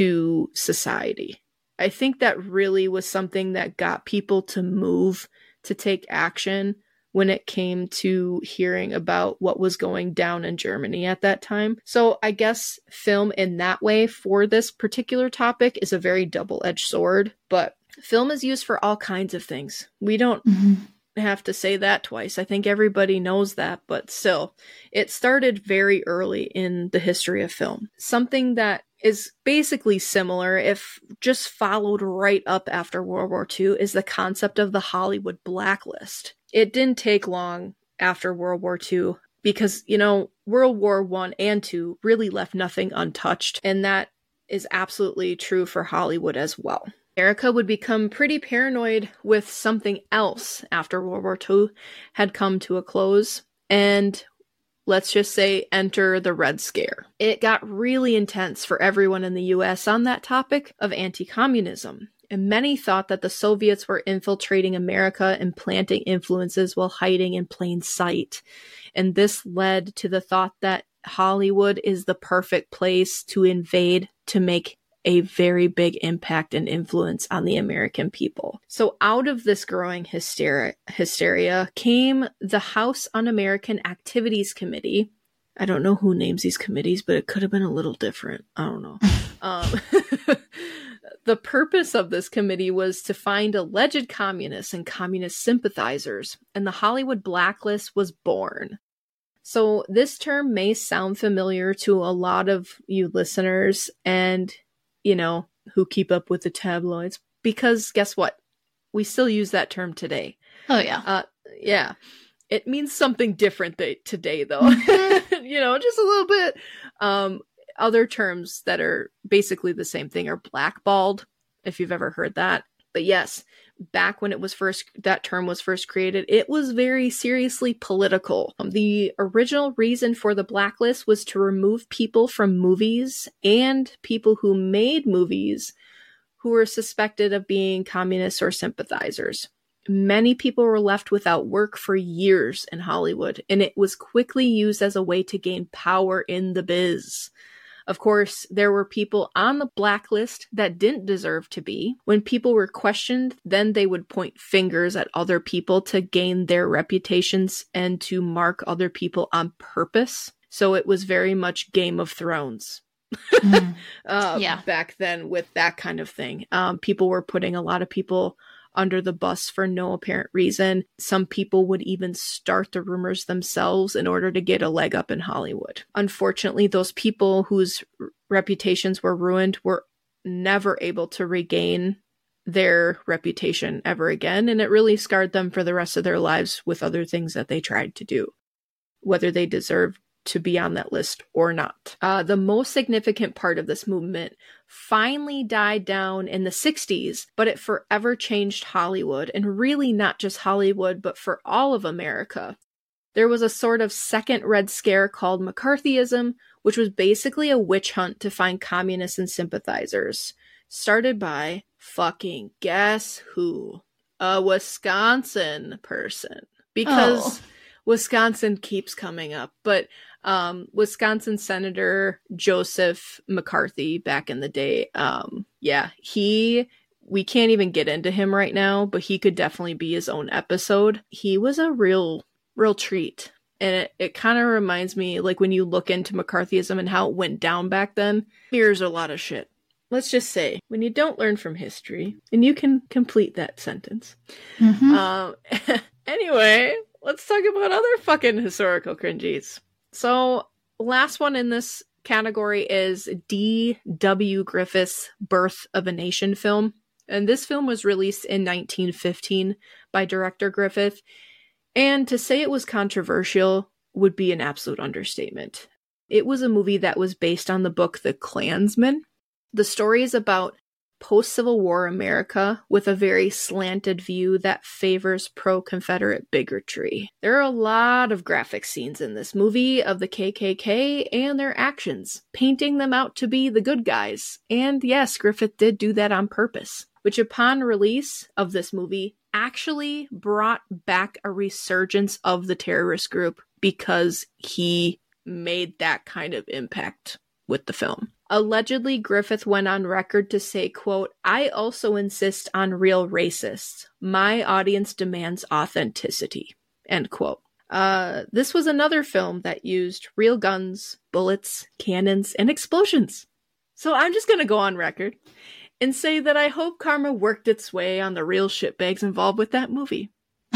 S3: to society. I think that really was something that got people to move, to take action when it came to hearing about what was going down in Germany at that time. So I guess film in that way for this particular topic is a very double-edged sword, but film is used for all kinds of things. We don't mm-hmm. have to say that twice. I think everybody knows that, but still, it started very early in the history of film. Something that is basically similar, if just followed right up after World War Two, is the concept of the Hollywood blacklist. It didn't take long after World War Two because, you know, World War One and Two really left nothing untouched, and that is absolutely true for Hollywood as well. America would become pretty paranoid with something else after World War Two had come to a close, and let's just say enter the Red Scare. It got really intense for everyone in the U S on that topic of anti-communism, and many thought that the Soviets were infiltrating America and planting influences while hiding in plain sight. And this led to the thought that Hollywood is the perfect place to invade to make a very big impact and influence on the American people. So out of this growing hysteria, hysteria came the House Un-American Activities Committee. I don't know who names these committees, but it could have been a little different. I don't know. um, the purpose of this committee was to find alleged communists and communist sympathizers, and the Hollywood Blacklist was born. So this term may sound familiar to a lot of you listeners and you know, who keep up with the tabloids, because guess what? We still use that term today.
S4: Oh, yeah.
S3: Uh, yeah. It means something different th- today, though. You know, just a little bit. Um, other terms that are basically the same thing are blackballed, if you've ever heard that. But yes, back when it was first, that term was first created, it was very seriously political. Um, the original reason for the blacklist was to remove people from movies and people who made movies who were suspected of being communists or sympathizers. Many people were left without work for years in Hollywood, and it was quickly used as a way to gain power in the biz. Of course, there were people on the blacklist that didn't deserve to be. When people were questioned, then they would point fingers at other people to gain their reputations and to mark other people on purpose. So it was very much Game of Thrones. Mm. uh,
S4: yeah.
S3: Back then with that kind of thing. Um, people were putting a lot of people under the bus for no apparent reason. Some people would even start the rumors themselves in order to get a leg up in Hollywood. Unfortunately, those people whose reputations were ruined were never able to regain their reputation ever again, and it really scarred them for the rest of their lives with other things that they tried to do, whether they deserved to be on that list or not. Uh, the most significant part of this movement finally died down in the sixties, but it forever changed Hollywood, and really not just Hollywood, but for all of America. There was a sort of second Red Scare called McCarthyism, which was basically a witch hunt to find communists and sympathizers, started by fucking guess who? A Wisconsin person. Because... Oh. Wisconsin keeps coming up, but um, Wisconsin Senator Joseph McCarthy back in the day, um, yeah, he, we can't even get into him right now, but he could definitely be his own episode. He was a real, real treat. And it, it kind of reminds me, like when you look into McCarthyism and how it went down back then, mirrors a lot of shit. Let's just say, when you don't learn from history, and you can complete that sentence. Mm-hmm. Um, anyway... Let's talk about other fucking historical cringies. So, last one in this category is D W Griffith's Birth of a Nation film. And this film was released in nineteen fifteen by director Griffith. And to say it was controversial would be an absolute understatement. It was a movie that was based on the book The Klansman. The story is about post-Civil War America with a very slanted view that favors pro-Confederate bigotry. There are a lot of graphic scenes in this movie of the K K K and their actions, painting them out to be the good guys. And yes, Griffith did do that on purpose, which upon release of this movie actually brought back a resurgence of the terrorist group because he made that kind of impact with the film. Allegedly, Griffith went on record to say, quote, "I also insist on real racists. My audience demands authenticity," end quote. Uh, this was another film that used real guns, bullets, cannons, and explosions. So I'm just going to go on record and say that I hope karma worked its way on the real shitbags involved with that movie.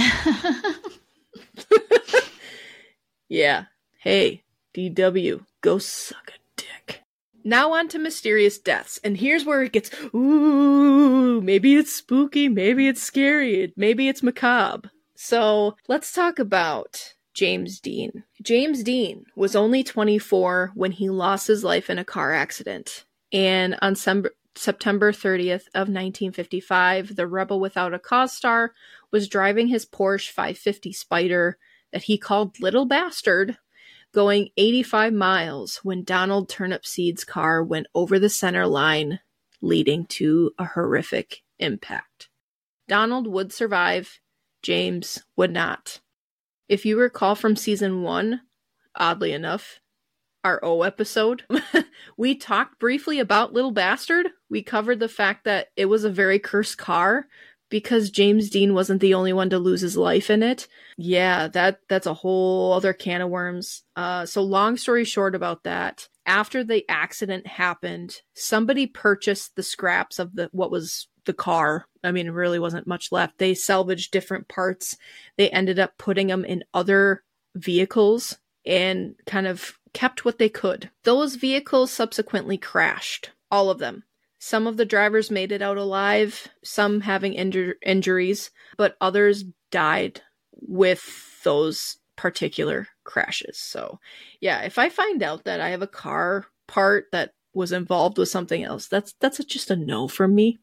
S3: Yeah. Hey, D W, go suck a dick. Now on to mysterious deaths, and here's where it gets, ooh, maybe it's spooky, maybe it's scary, maybe it's macabre. So let's talk about James Dean. James Dean was only twenty-four when he lost his life in a car accident, And on Sem- September thirtieth of nineteen fifty-five, the Rebel Without a Cause star was driving his Porsche five fifty Spider that he called Little Bastard, going eighty-five miles when Donald Turnipseed's car went over the center line, leading to a horrific impact. Donald would survive, James would not. If you recall from season one, oddly enough, our O episode, we talked briefly about Little Bastard. We covered the fact that it was a very cursed car because James Dean wasn't the only one to lose his life in it. Yeah, that that's a whole other can of worms. Uh, so long story short about that, after the accident happened, somebody purchased the scraps of the what was the car. I mean, it really wasn't much left. They salvaged different parts. They ended up putting them in other vehicles and kind of kept what they could. Those vehicles subsequently crashed, all of them. Some of the drivers made it out alive, some having injur- injuries, but others died with those particular crashes. So yeah, if I find out that I have a car part that was involved with something else, that's that's a, just a no from me.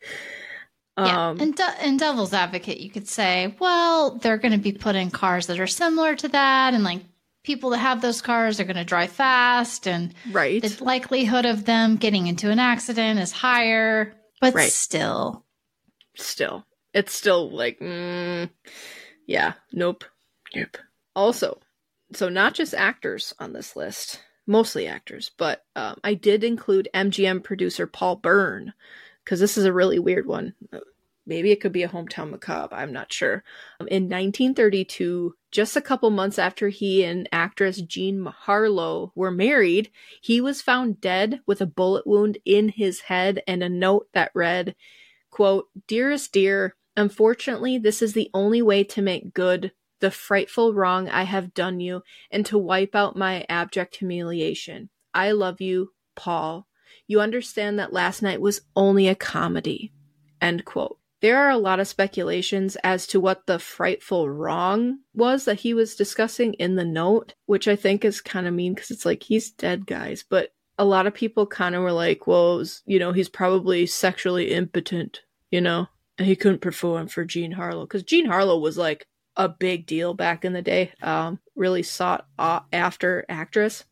S4: Yeah,
S3: um,
S4: and de- in devil's advocate, you could say, well, they're going to be put in cars that are similar to that, and like people that have those cars are going to drive fast, and
S3: right.
S4: the likelihood of them getting into an accident is higher. But
S3: Right.
S4: still,
S3: Still, it's still like, mm, yeah, nope, nope. Also, so not just actors on this list, mostly actors, but um, I did include M G M producer Paul Byrne, because this is a really weird one. Maybe it could be a hometown macabre, I'm not sure. Um, in nineteen thirty-two, just a couple months after he and actress Jean Harlow were married, he was found dead with a bullet wound in his head and a note that read, quote, "Dearest dear, unfortunately, this is the only way to make good the frightful wrong I have done you and to wipe out my abject humiliation. I love you, Paul. You understand that last night was only a comedy." End quote. There are a lot of speculations as to what the frightful wrong was that he was discussing in the note, which I think is kind of mean because it's like, he's dead, guys. But a lot of people kind of were like, well, it was, you know, he's probably sexually impotent, you know, and he couldn't perform for Jean Harlow. Because Jean Harlow was like a big deal back in the day, um, really sought after actress.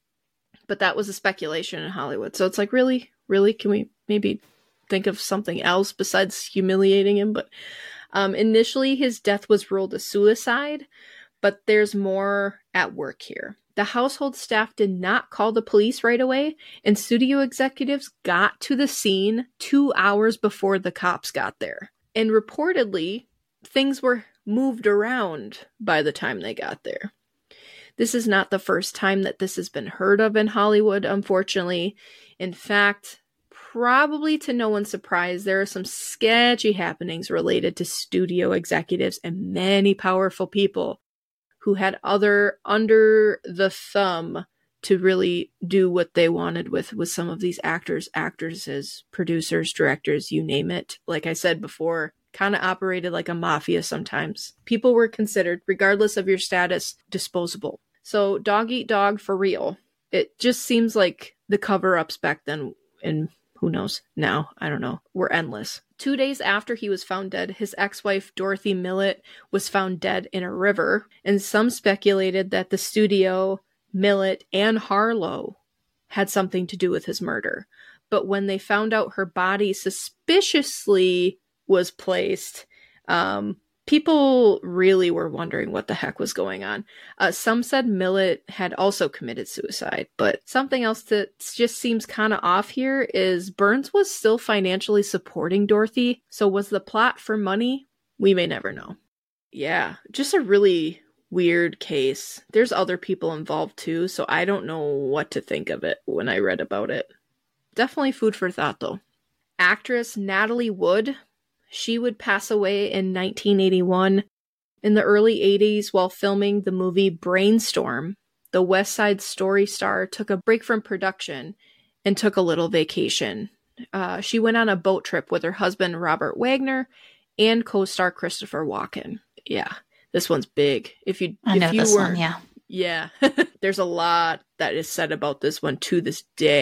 S3: But that was a speculation in Hollywood. So it's like, really, really, can we maybe think of something else besides humiliating him? But um, initially his death was ruled a suicide, but there's more at work here. The household staff did not call the police right away, and studio executives got to the scene two hours before the cops got there. And reportedly, things were moved around by the time they got there. This is not the first time that this has been heard of in Hollywood, unfortunately. In fact, probably to no one's surprise, there are some sketchy happenings related to studio executives and many powerful people who had other under the thumb to really do what they wanted with, with some of these actors, actresses, producers, directors, you name it. Like I said before, kind of operated like a mafia sometimes. People were considered, regardless of your status, disposable. So dog eat dog for real. It just seems like the cover-ups back then, and who knows now, I don't know, were endless. Two days after he was found dead, his ex-wife Dorothy Millett was found dead in a river, and some speculated that the studio, Millett, and Harlow had something to do with his murder. But when they found out her body suspiciously was placed, um, people really were wondering what the heck was going on. Uh, some said Millett had also committed suicide, but something else that just seems kind of off here is Burns was still financially supporting Dorothy, so was the plot for money? We may never know. Yeah, just a really weird case. There's other people involved too, so I don't know what to think of it when I read about it. Definitely food for thought though. Actress Natalie Wood, she would pass away in nineteen eighty-one. In the early eighties, while filming the movie Brainstorm, the West Side Story star took a break from production and took a little vacation. Uh, she went on a boat trip with her husband, Robert Wagner, and co-star Christopher Walken. Yeah, this one's big. If you,
S4: I
S3: if
S4: know
S3: you
S4: this
S3: weren't,
S4: one, yeah.
S3: Yeah, there's a lot that is said about this one to this day.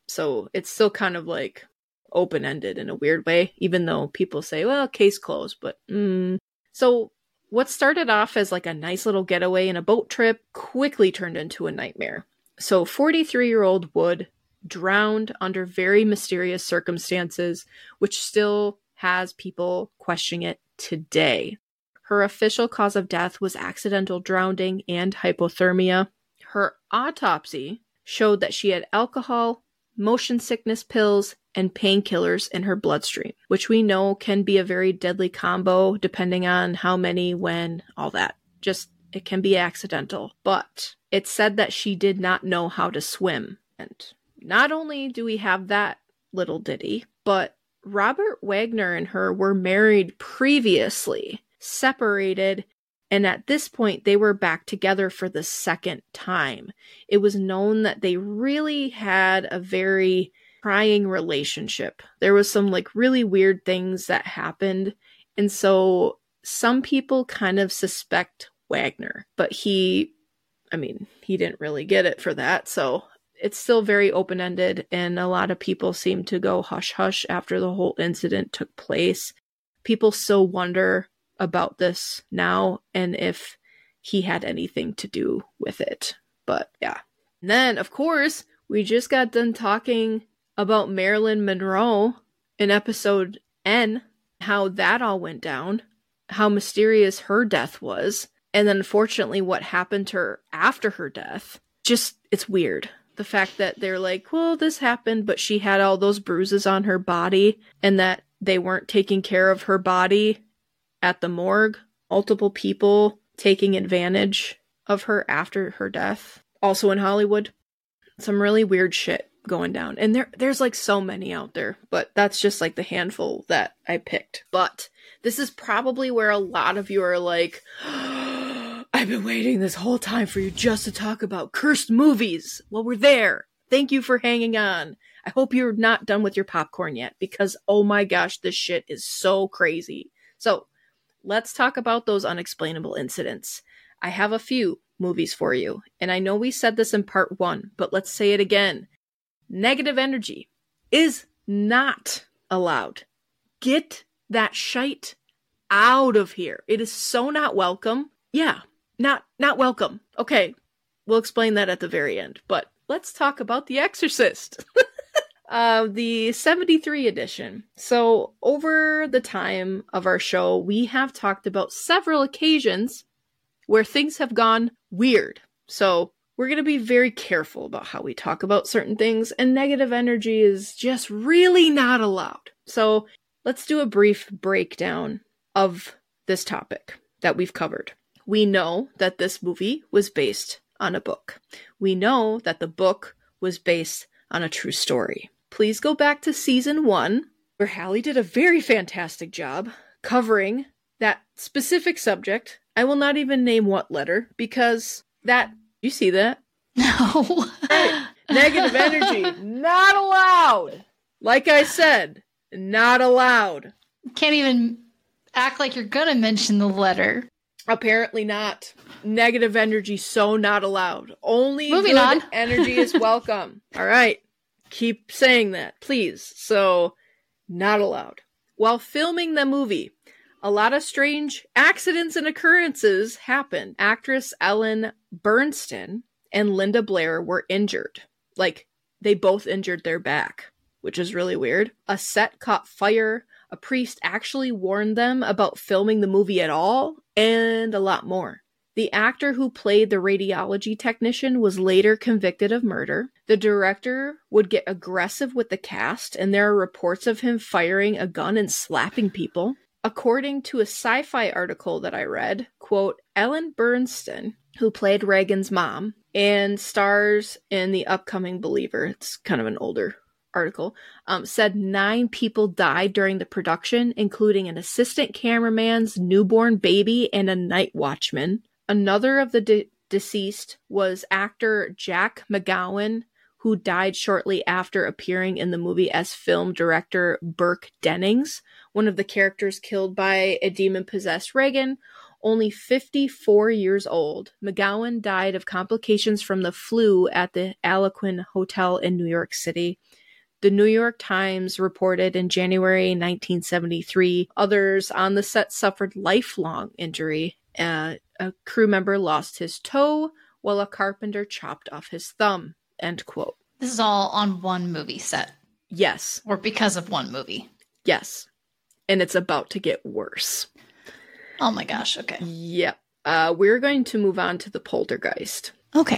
S3: So it's still kind of like open-ended in a weird way, even though people say, well, case closed, but mm. So what started off as like a nice little getaway and a boat trip quickly turned into a nightmare. So forty-three-year-old Wood drowned under very mysterious circumstances, which still has people questioning it today. Her official cause of death was accidental drowning and hypothermia. Her autopsy showed that she had alcohol, motion sickness pills, and painkillers in her bloodstream, which we know can be a very deadly combo depending on how many, when, all that. Just, it can be accidental. But it said that she did not know how to swim. And not only do we have that little ditty, but Robert Wagner and her were married previously, separated, and at this point they were back together for the second time. It was known that they really had a very trying relationship. There was some like really weird things that happened, and so some people kind of suspect Wagner, but he, I mean, he didn't really get it for that, so it's still very open-ended, and a lot of people seem to go hush-hush after the whole incident took place. People still wonder about this now and if he had anything to do with it. But yeah. And then, of course, we just got done talking about Marilyn Monroe in episode N, how that all went down, how mysterious her death was, and then unfortunately what happened to her after her death. Just, it's weird. The fact that they're like, well, this happened, but she had all those bruises on her body, and that they weren't taking care of her body at the morgue. Multiple people taking advantage of her after her death. Also in Hollywood. Some really weird shit going down. And there, there's like so many out there, but that's just like the handful that I picked. But this is probably where a lot of you are like, I've been waiting this whole time for you just to talk about cursed movies. Well, we're there. Thank you for hanging on. I hope you're not done with your popcorn yet, because oh my gosh, this shit is so crazy. So let's talk about those unexplainable incidents. I have a few movies for you, and I know we said this in part one, but let's say it again. Negative energy is not allowed. Get that shite out of here. It is so not welcome. Yeah, not not welcome. Okay, we'll explain that at the very end, but let's talk about The Exorcist. uh, the seventy-three edition. So over the time of our show, we have talked about several occasions where things have gone weird. So we're going to be very careful about how we talk about certain things, and negative energy is just really not allowed. So let's do a brief breakdown of this topic that we've covered. We know that this movie was based on a book. We know that the book was based on a true story. Please go back to season one, where Hallie did a very fantastic job covering that specific subject. I will not even name what letter, because that, you see that?
S4: No.
S3: Right. Negative energy, not allowed. Like I said, not allowed.
S4: Can't even act like you're gonna mention the letter.
S3: Apparently not. Negative energy, so not allowed. Only
S4: Moving
S3: good
S4: on.
S3: energy is welcome. All right. Keep saying that, please. So, not allowed. While filming the movie, a lot of strange accidents and occurrences happened. Actress Ellen Burstyn and Linda Blair were injured. Like, they both injured their back, which is really weird. A set caught fire. A priest actually warned them about filming the movie at all, and a lot more. The actor who played the radiology technician was later convicted of murder. The director would get aggressive with the cast, and there are reports of him firing a gun and slapping people. According to a sci-fi article that I read, quote, Ellen Burstyn, who played Reagan's mom and stars in the upcoming Believer, it's kind of an older article, um, said nine people died during the production, including an assistant cameraman's newborn baby and a night watchman. Another of the de- deceased was actor Jack McGowan, who died shortly after appearing in the movie as film director Burke Dennings, one of the characters killed by a demon-possessed Reagan, only fifty-four years old, McGowan died of complications from the flu at the Algonquin Hotel in New York City. The New York Times reported in January nineteen seventy-three, others on the set suffered lifelong injury. Uh, a crew member lost his toe, while a carpenter chopped off his thumb. End quote.
S4: This is all on one movie set.
S3: Yes.
S4: Or because of one movie.
S3: Yes. And it's about to get worse.
S4: Oh my gosh, okay.
S3: Yep. Uh, we're going to move on to the Poltergeist.
S4: Okay.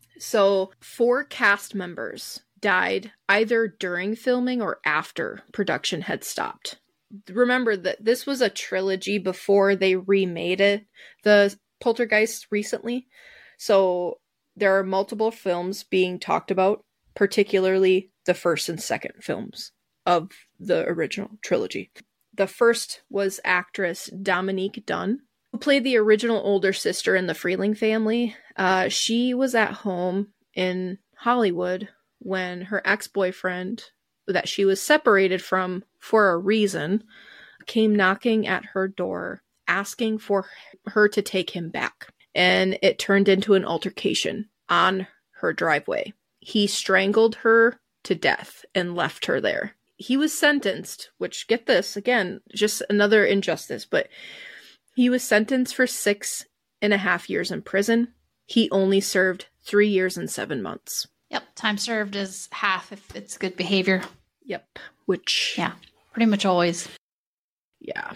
S3: So, four cast members died either during filming or after production had stopped. Remember that this was a trilogy before they remade it, the Poltergeist, recently. So, there are multiple films being talked about, particularly the first and second films of the original trilogy. The first was actress Dominique Dunne, who played the original older sister in the Freeling family. Uh, she was at home in Hollywood when her ex-boyfriend, that she was separated from for a reason, came knocking at her door, asking for her to take him back. And it turned into an altercation on her driveway. He strangled her to death and left her there. He was sentenced, which, get this, again, just another injustice, but he was sentenced for six and a half years in prison. He only served three years and seven months.
S4: Yep, time served is half if it's good behavior.
S3: Yep, which...
S4: Yeah, pretty much always.
S3: Yeah,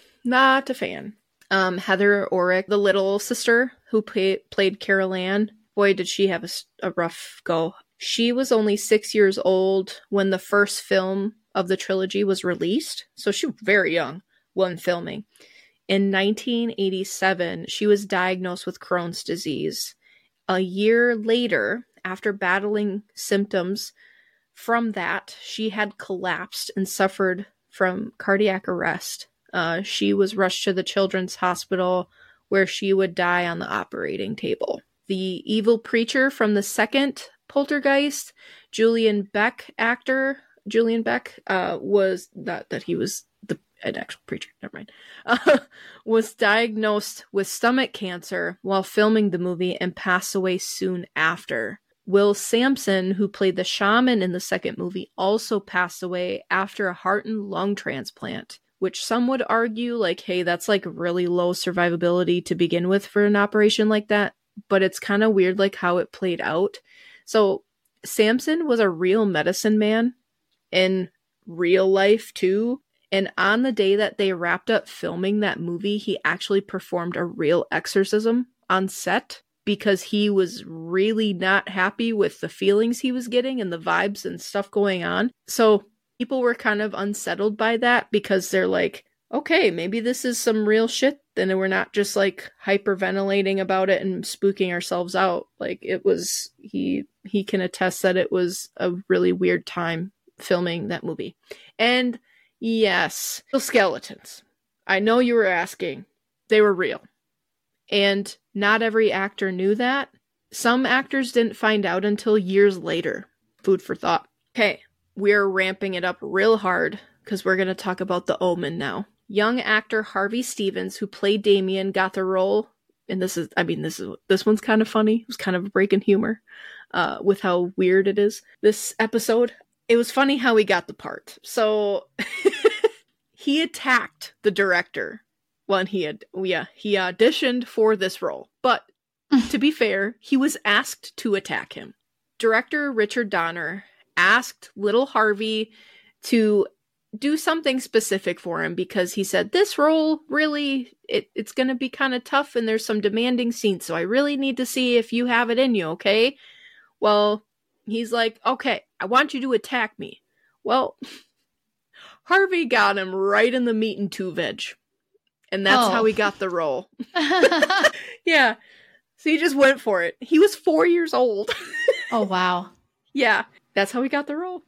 S3: not a fan. Um, Heather Orrick, the little sister who play, played Carol Ann, boy, did she have a, a rough go. She was only six years old when the first film of the trilogy was released, so she was very young when filming. In nineteen eighty-seven, she was diagnosed with Crohn's disease. A year later, after battling symptoms from that, she had collapsed and suffered from cardiac arrest. Uh, she was rushed to the Children's Hospital, where she would die on the operating table. The evil preacher from the second Poltergeist, Julian Beck actor, Julian Beck, uh, was not that he was the an actual preacher, never mind, uh, was diagnosed with stomach cancer while filming the movie and passed away soon after. Will Sampson, who played the shaman in the second movie, also passed away after a heart and lung transplant, which some would argue, like, hey, that's like really low survivability to begin with for an operation like that. But it's kind of weird, like, how it played out. So Sampson was a real medicine man in real life too. And on the day that they wrapped up filming that movie, he actually performed a real exorcism on set because he was really not happy with the feelings he was getting and the vibes and stuff going on. So people were kind of unsettled by that because they're like, okay, maybe this is some real shit. Then we're not just like hyperventilating about it and spooking ourselves out. Like it was, he he can attest that it was a really weird time filming that movie. And yes, the skeletons. I know you were asking. They were real. And not every actor knew that. Some actors didn't find out until years later. Food for thought. Okay, we're ramping it up real hard because we're going to talk about The Omen now. Young actor Harvey Stevens, who played Damien, got the role, and this is, I mean, this is this one's kind of funny. It was kind of a break in humor uh, with how weird it is. This episode, it was funny how he got the part. So he attacked the director when he had, yeah, he auditioned for this role. But to be fair, he was asked to attack him. Director Richard Donner asked little Harvey to do something specific for him because he said, this role really, it, it's going to be kind of tough and there's some demanding scenes. So I really need to see if you have it in you. Okay. Well, he's like, okay, I want you to attack me. Well, Harvey got him right in the meat and two veg. And that's oh. how he got the role. Yeah. So he just went for it. He was four years old.
S4: Oh, wow.
S3: Yeah. That's how he got the role.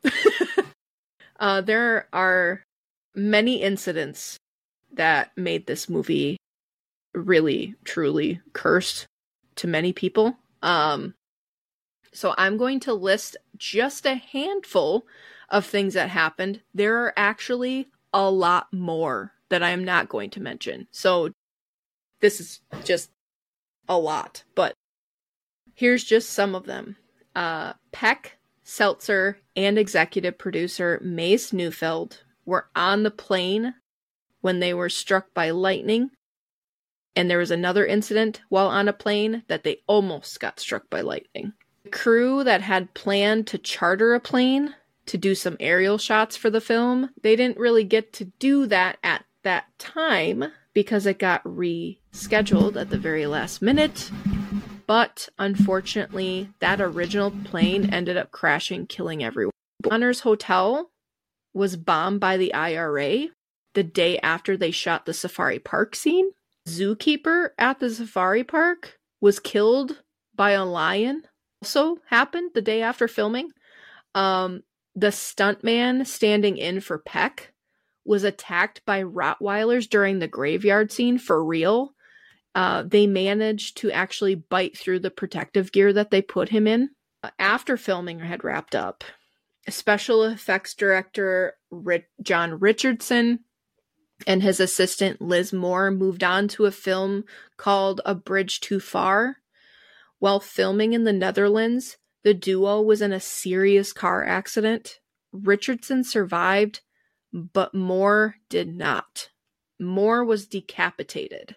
S3: Uh, there are many incidents that made this movie really, truly cursed to many people. Um, so I'm going to list just a handful of things that happened. There are actually a lot more that I am not going to mention. So this is just a lot, but here's just some of them. Uh, Peck, Seltzer, and executive producer Mace Neufeld were on the plane when they were struck by lightning. And there was another incident while on a plane that they almost got struck by lightning. The crew that had planned to charter a plane to do some aerial shots for the film, they didn't really get to do that at that time because it got rescheduled at the very last minute. But unfortunately, that original plane ended up crashing, killing everyone. Bonner's Hotel was bombed by the I R A the day after they shot the safari park scene. Zookeeper at the safari park was killed by a lion. Also happened the day after filming. Um, the stuntman standing in for Peck was attacked by Rottweilers during the graveyard scene for real. Uh, they managed to actually bite through the protective gear that they put him in. After filming had wrapped up, special effects director Rich- John Richardson and his assistant Liz Moore moved on to a film called A Bridge Too Far. While filming in the Netherlands, the duo was in a serious car accident. Richardson survived, but Moore did not. Moore was decapitated.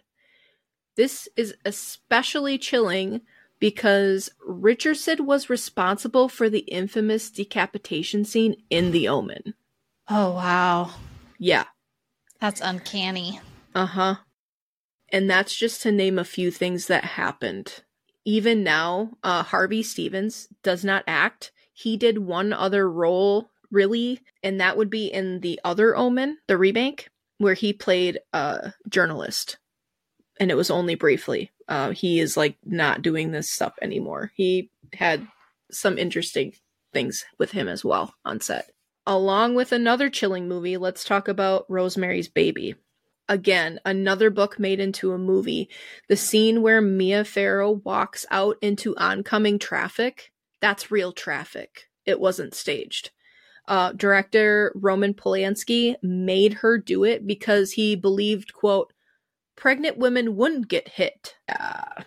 S3: This is especially chilling because Richardson was responsible for the infamous decapitation scene in The Omen.
S4: Oh, wow.
S3: Yeah.
S4: That's uncanny.
S3: Uh-huh. And that's just to name a few things that happened. Even now, uh, Harvey Stevens does not act. He did one other role, really, and that would be in The Other Omen, the remake, where he played a journalist. And it was only briefly. Uh, he is, like, not doing this stuff anymore. He had some interesting things with him as well on set. Along with another chilling movie, let's talk about Rosemary's Baby. Again, another book made into a movie. The scene where Mia Farrow walks out into oncoming traffic, that's real traffic. It wasn't staged. Uh, director Roman Polanski made her do it because he believed, quote, pregnant women wouldn't get hit. Uh,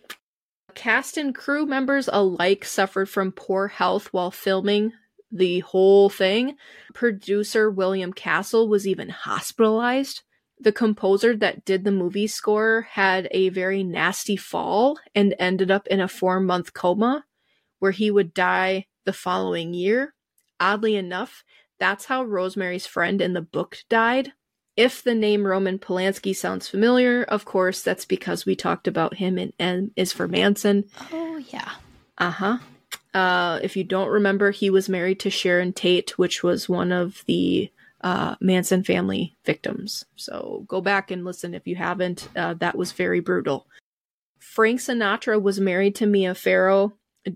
S3: cast and crew members alike suffered from poor health while filming the whole thing. Producer William Castle was even hospitalized. The composer that did the movie score had a very nasty fall and ended up in a four-month coma where he would die the following year. Oddly enough, that's how Rosemary's Friend in the book died. If the name Roman Polanski sounds familiar, of course, that's because we talked about him in M is for Manson.
S4: Oh, yeah.
S3: Uh-huh. Uh, if you don't remember, he was married to Sharon Tate, which was one of the uh, Manson family victims. So go back and listen if you haven't. Uh, that was very brutal. Frank Sinatra was married to Mia Farrow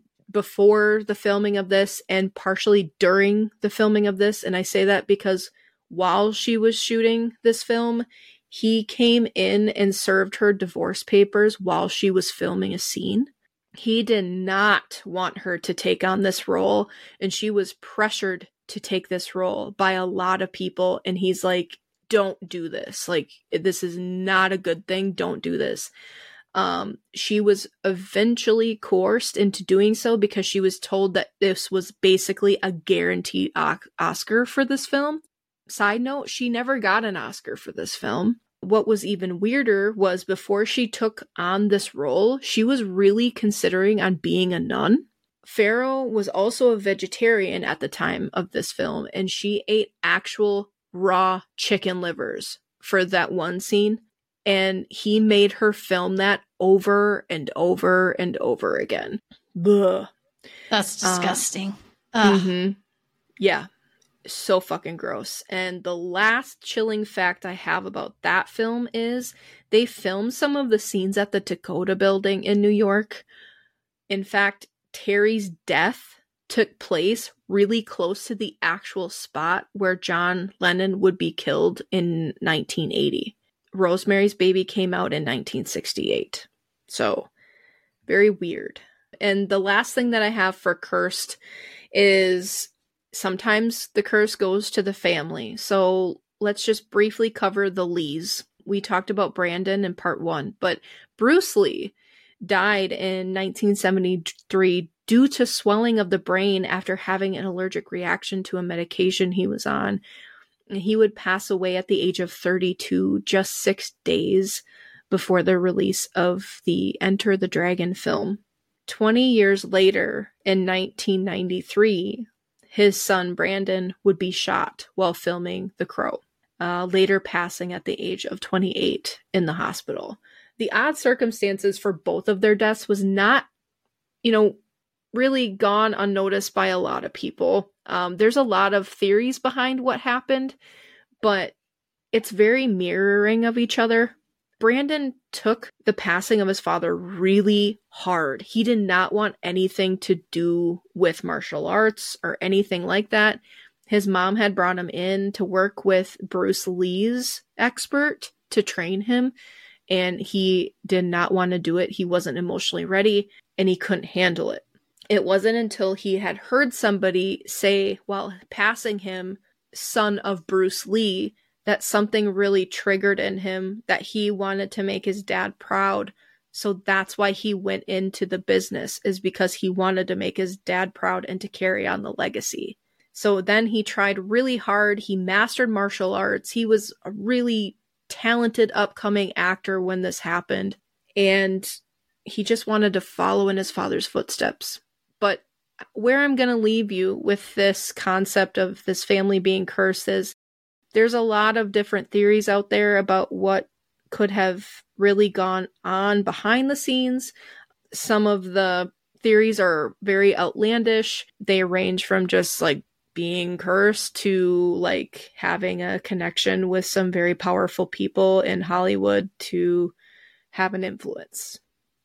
S3: before the filming of this and partially during the filming of this. And I say that because while she was shooting this film, he came in and served her divorce papers while she was filming a scene. He did not want her to take on this role, and she was pressured to take this role by a lot of people, and he's like, don't do this. Like, this is not a good thing. Don't do this. Um, she was eventually coerced into doing so because she was told that this was basically a guaranteed o- Oscar for this film. Side note, she never got an Oscar for this film. What was even weirder was before she took on this role, she was really considering on being a nun. Farrow was also a vegetarian at the time of this film, and she ate actual raw chicken livers for that one scene. And he made her film that over and over and over again. Blech.
S4: That's disgusting.
S3: Uh, mm-hmm. Yeah. So fucking gross. And the last chilling fact I have about that film is they filmed some of the scenes at the Dakota Building in New York. In fact, Terry's death took place really close to the actual spot where John Lennon would be killed in nineteen eighty. Rosemary's Baby came out in nineteen sixty-eight. So, very weird. And the last thing that I have for Cursed is sometimes the curse goes to the family. So let's just briefly cover the Lees. we talked about Brandon in part one, but Bruce Lee died in nineteen seventy-three due to swelling of the brain after having an allergic reaction to a medication he was on. And he would pass away at the age of thirty-two, just six days before the release of the Enter the Dragon film. twenty years later, in nineteen ninety-three, his son Brandon would be shot while filming The Crow, uh, later passing at the age of twenty-eight in the hospital. The odd circumstances for both of their deaths was not, you know, really gone unnoticed by a lot of people. Um, there's a lot of theories behind what happened, but it's very mirroring of each other. Brandon took the passing of his father really hard. He did not want anything to do with martial arts or anything like that. His mom had brought him in to work with Bruce Lee's expert to train him, and he did not want to do it. He wasn't emotionally ready, and he couldn't handle it. It wasn't until he had heard somebody say while passing him, son of Bruce Lee, that something really triggered in him, that he wanted to make his dad proud. So that's why he went into the business, is because he wanted to make his dad proud and to carry on the legacy. So then he tried really hard. He mastered martial arts. He was a really talented upcoming actor when this happened. And he just wanted to follow in his father's footsteps. But where I'm going to leave you with this concept of this family being cursed is there's a lot of different theories out there about what could have really gone on behind the scenes. Some of the theories are very outlandish. They range from just like being cursed to like having a connection with some very powerful people in Hollywood to have an influence.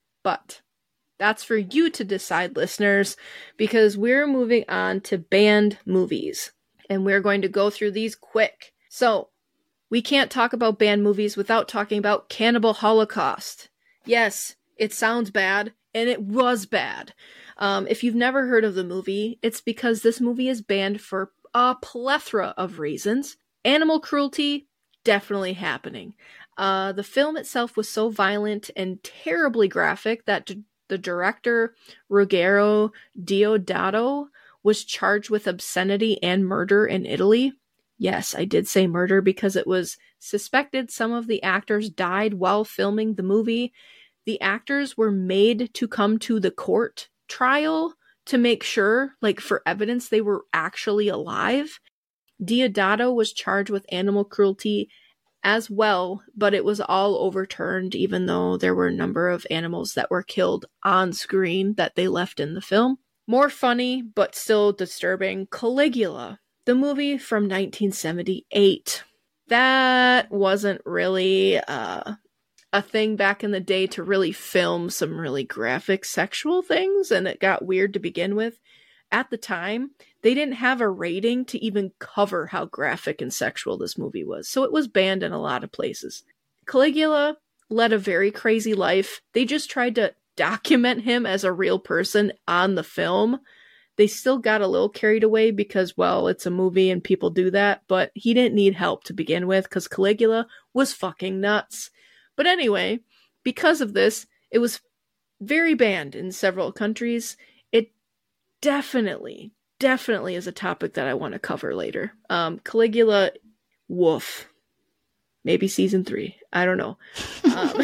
S3: But that's for you to decide, listeners, because we're moving on to banned movies, and we're going to go through these quick. So, we can't talk about banned movies without talking about Cannibal Holocaust. Yes, it sounds bad, and it was bad. Um, if you've never heard of the movie, it's because this movie is banned for a plethora of reasons. Animal cruelty, definitely happening. Uh, the film itself was so violent and terribly graphic that d- the director, Ruggero Deodato, was charged with obscenity and murder in Italy. Yes, I did say murder because it was suspected some of the actors died while filming the movie. The actors were made to come to the court trial to make sure, like for evidence, they were actually alive. Deodato was charged with animal cruelty as well, but it was all overturned, even though there were a number of animals that were killed on screen that they left in the film. More funny, but still disturbing, Caligula, the movie from nineteen seventy-eight. That wasn't really uh, a thing back in the day to really film some really graphic sexual things, and it got weird to begin with. At the time, they didn't have a rating to even cover how graphic and sexual this movie was, so it was banned in a lot of places. Caligula led a very crazy life. They just tried to document him as a real person on the film. They still got a little carried away because, well, it's a movie and people do that, but he didn't need help to begin with because Caligula was fucking nuts. But anyway, because of this, it was very banned in several countries. It definitely, definitely is a topic that I want to cover later. Um, Caligula, woof. Maybe season three. I don't know. Um,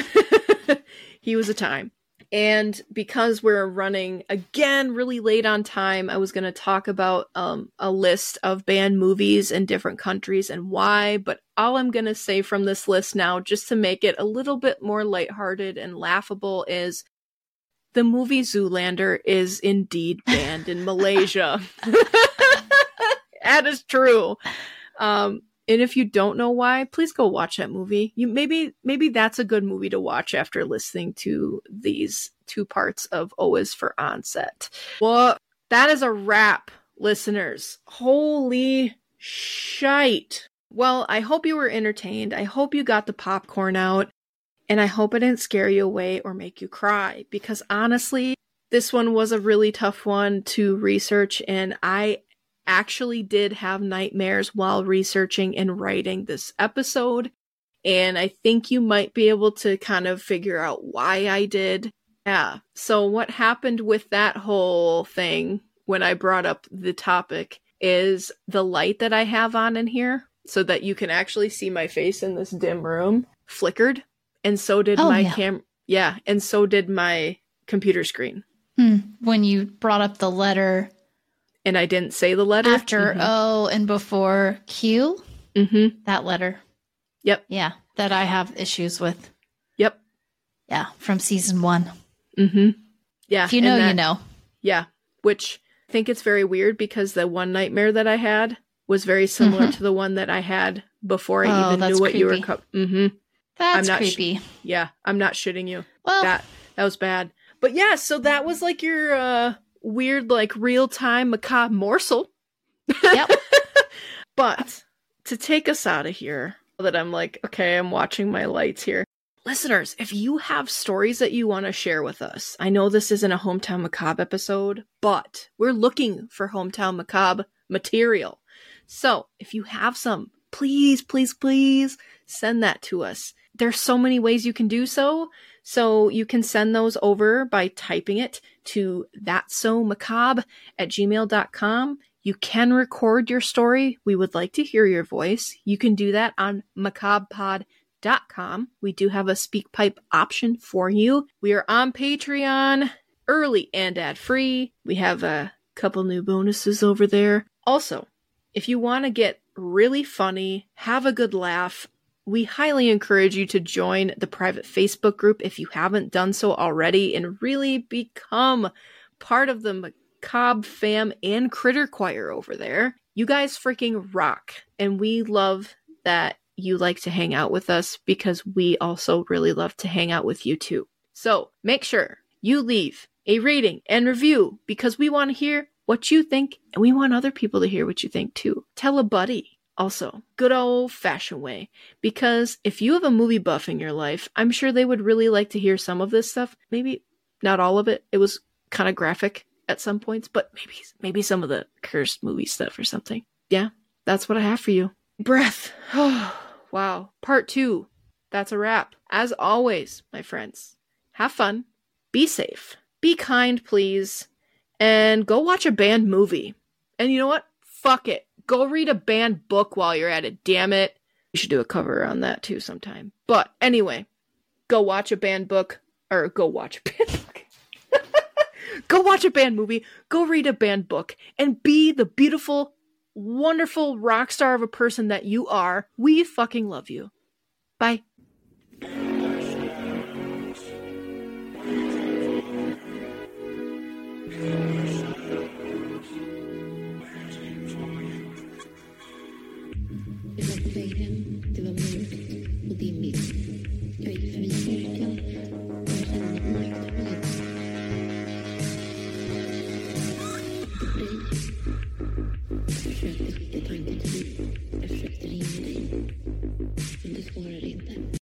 S3: he was a time. And because we're running, again, really late on time, I was going to talk about um, a list of banned movies in different countries and why. But all I'm going to say from this list now, just to make it a little bit more lighthearted and laughable, is the movie Zoolander is indeed banned in Malaysia. That is true. Um, and if you don't know why, please go watch that movie. You maybe maybe that's a good movie to watch after listening to these two parts of O is for Onset. Well, that is a wrap, listeners. Holy shite. Well, I hope you were entertained. I hope you got the popcorn out. And I hope it didn't scare you away or make you cry. Because honestly, this one was a really tough one to research. And I actually did have nightmares while researching and writing this episode. And I think you might be able to kind of figure out why I did. Yeah. So what happened with that whole thing when I brought up the topic is the light that I have on in here so that you can actually see my face in this dim room flickered. And so did
S4: Oh,
S3: my
S4: yeah.
S3: cam. Yeah. And so did my computer screen.
S4: Hmm. When you brought up the letter
S3: And I didn't say the letter.
S4: after
S3: Mhm.
S4: O and before Q,
S3: Mhm.
S4: that letter.
S3: Yep.
S4: Yeah. That I have issues with.
S3: Yep.
S4: Yeah. From season one.
S3: Mhm. Yeah.
S4: If you know,
S3: and that-
S4: you know.
S3: Yeah. Which I think it's very weird because the one nightmare that I had was very similar
S4: Mhm.
S3: to the one that I had before I
S4: Oh,
S3: even
S4: that's
S3: knew what you were.
S4: creepy.
S3: Co- mm-hmm.
S4: That's
S3: not sh-
S4: creepy.
S3: Yeah. I'm not shitting you.
S4: well,
S3: That that was bad. But yeah, so that was like your uh, weird, like real time macabre morsel.
S4: yep.
S3: But to take us out of here, that I'm like, okay, I'm watching my lights here. Listeners, if you have stories that you want to share with us, I know this isn't a Hometown Macabre episode, but we're looking for Hometown Macabre material. So if you have some, please, please, please send that to us. There's so many ways you can do so. So you can send those over by typing it to thatsomacabre at gmail dot com. You can record your story. We would like to hear your voice. You can do that on macabre pod dot com. We do have a SpeakPipe option for you. We are on Patreon, early and ad-free. We have a couple new bonuses over there. Also, if you want to get really funny, have a good laugh, we highly encourage you to join the private Facebook group if you haven't done so already and really become part of the Macabre fam and Critter Choir over there. You guys freaking rock. And we love that you like to hang out with us because we also really love to hang out with you too. So make sure you leave a rating and review because we want to hear what you think and we want other people to hear what you think too. Tell a buddy. Also, good old fashioned way. Because if you have a movie buff in your life, I'm sure they would really like to hear some of this stuff. Maybe not all of it. It was kind of graphic at some points, but maybe maybe some of the cursed movie stuff or something. Yeah, that's what I have for you. Breath. Oh, wow. Part two. That's a wrap. As always, my friends, have fun. Be safe. Be kind, please. And go watch a banned movie. And you know what? Fuck it. Go read a banned book while you're at it, damn it. We should do a cover on that too sometime. But anyway, go watch a banned book, or go watch a banned book. Go watch a banned movie, go read a banned book, and be the beautiful, wonderful rock star of a person that you are. We fucking love you. Bye.
S6: Försökte skicka tankar till dig. Jag försökte ringa dig. Men du svarade inte.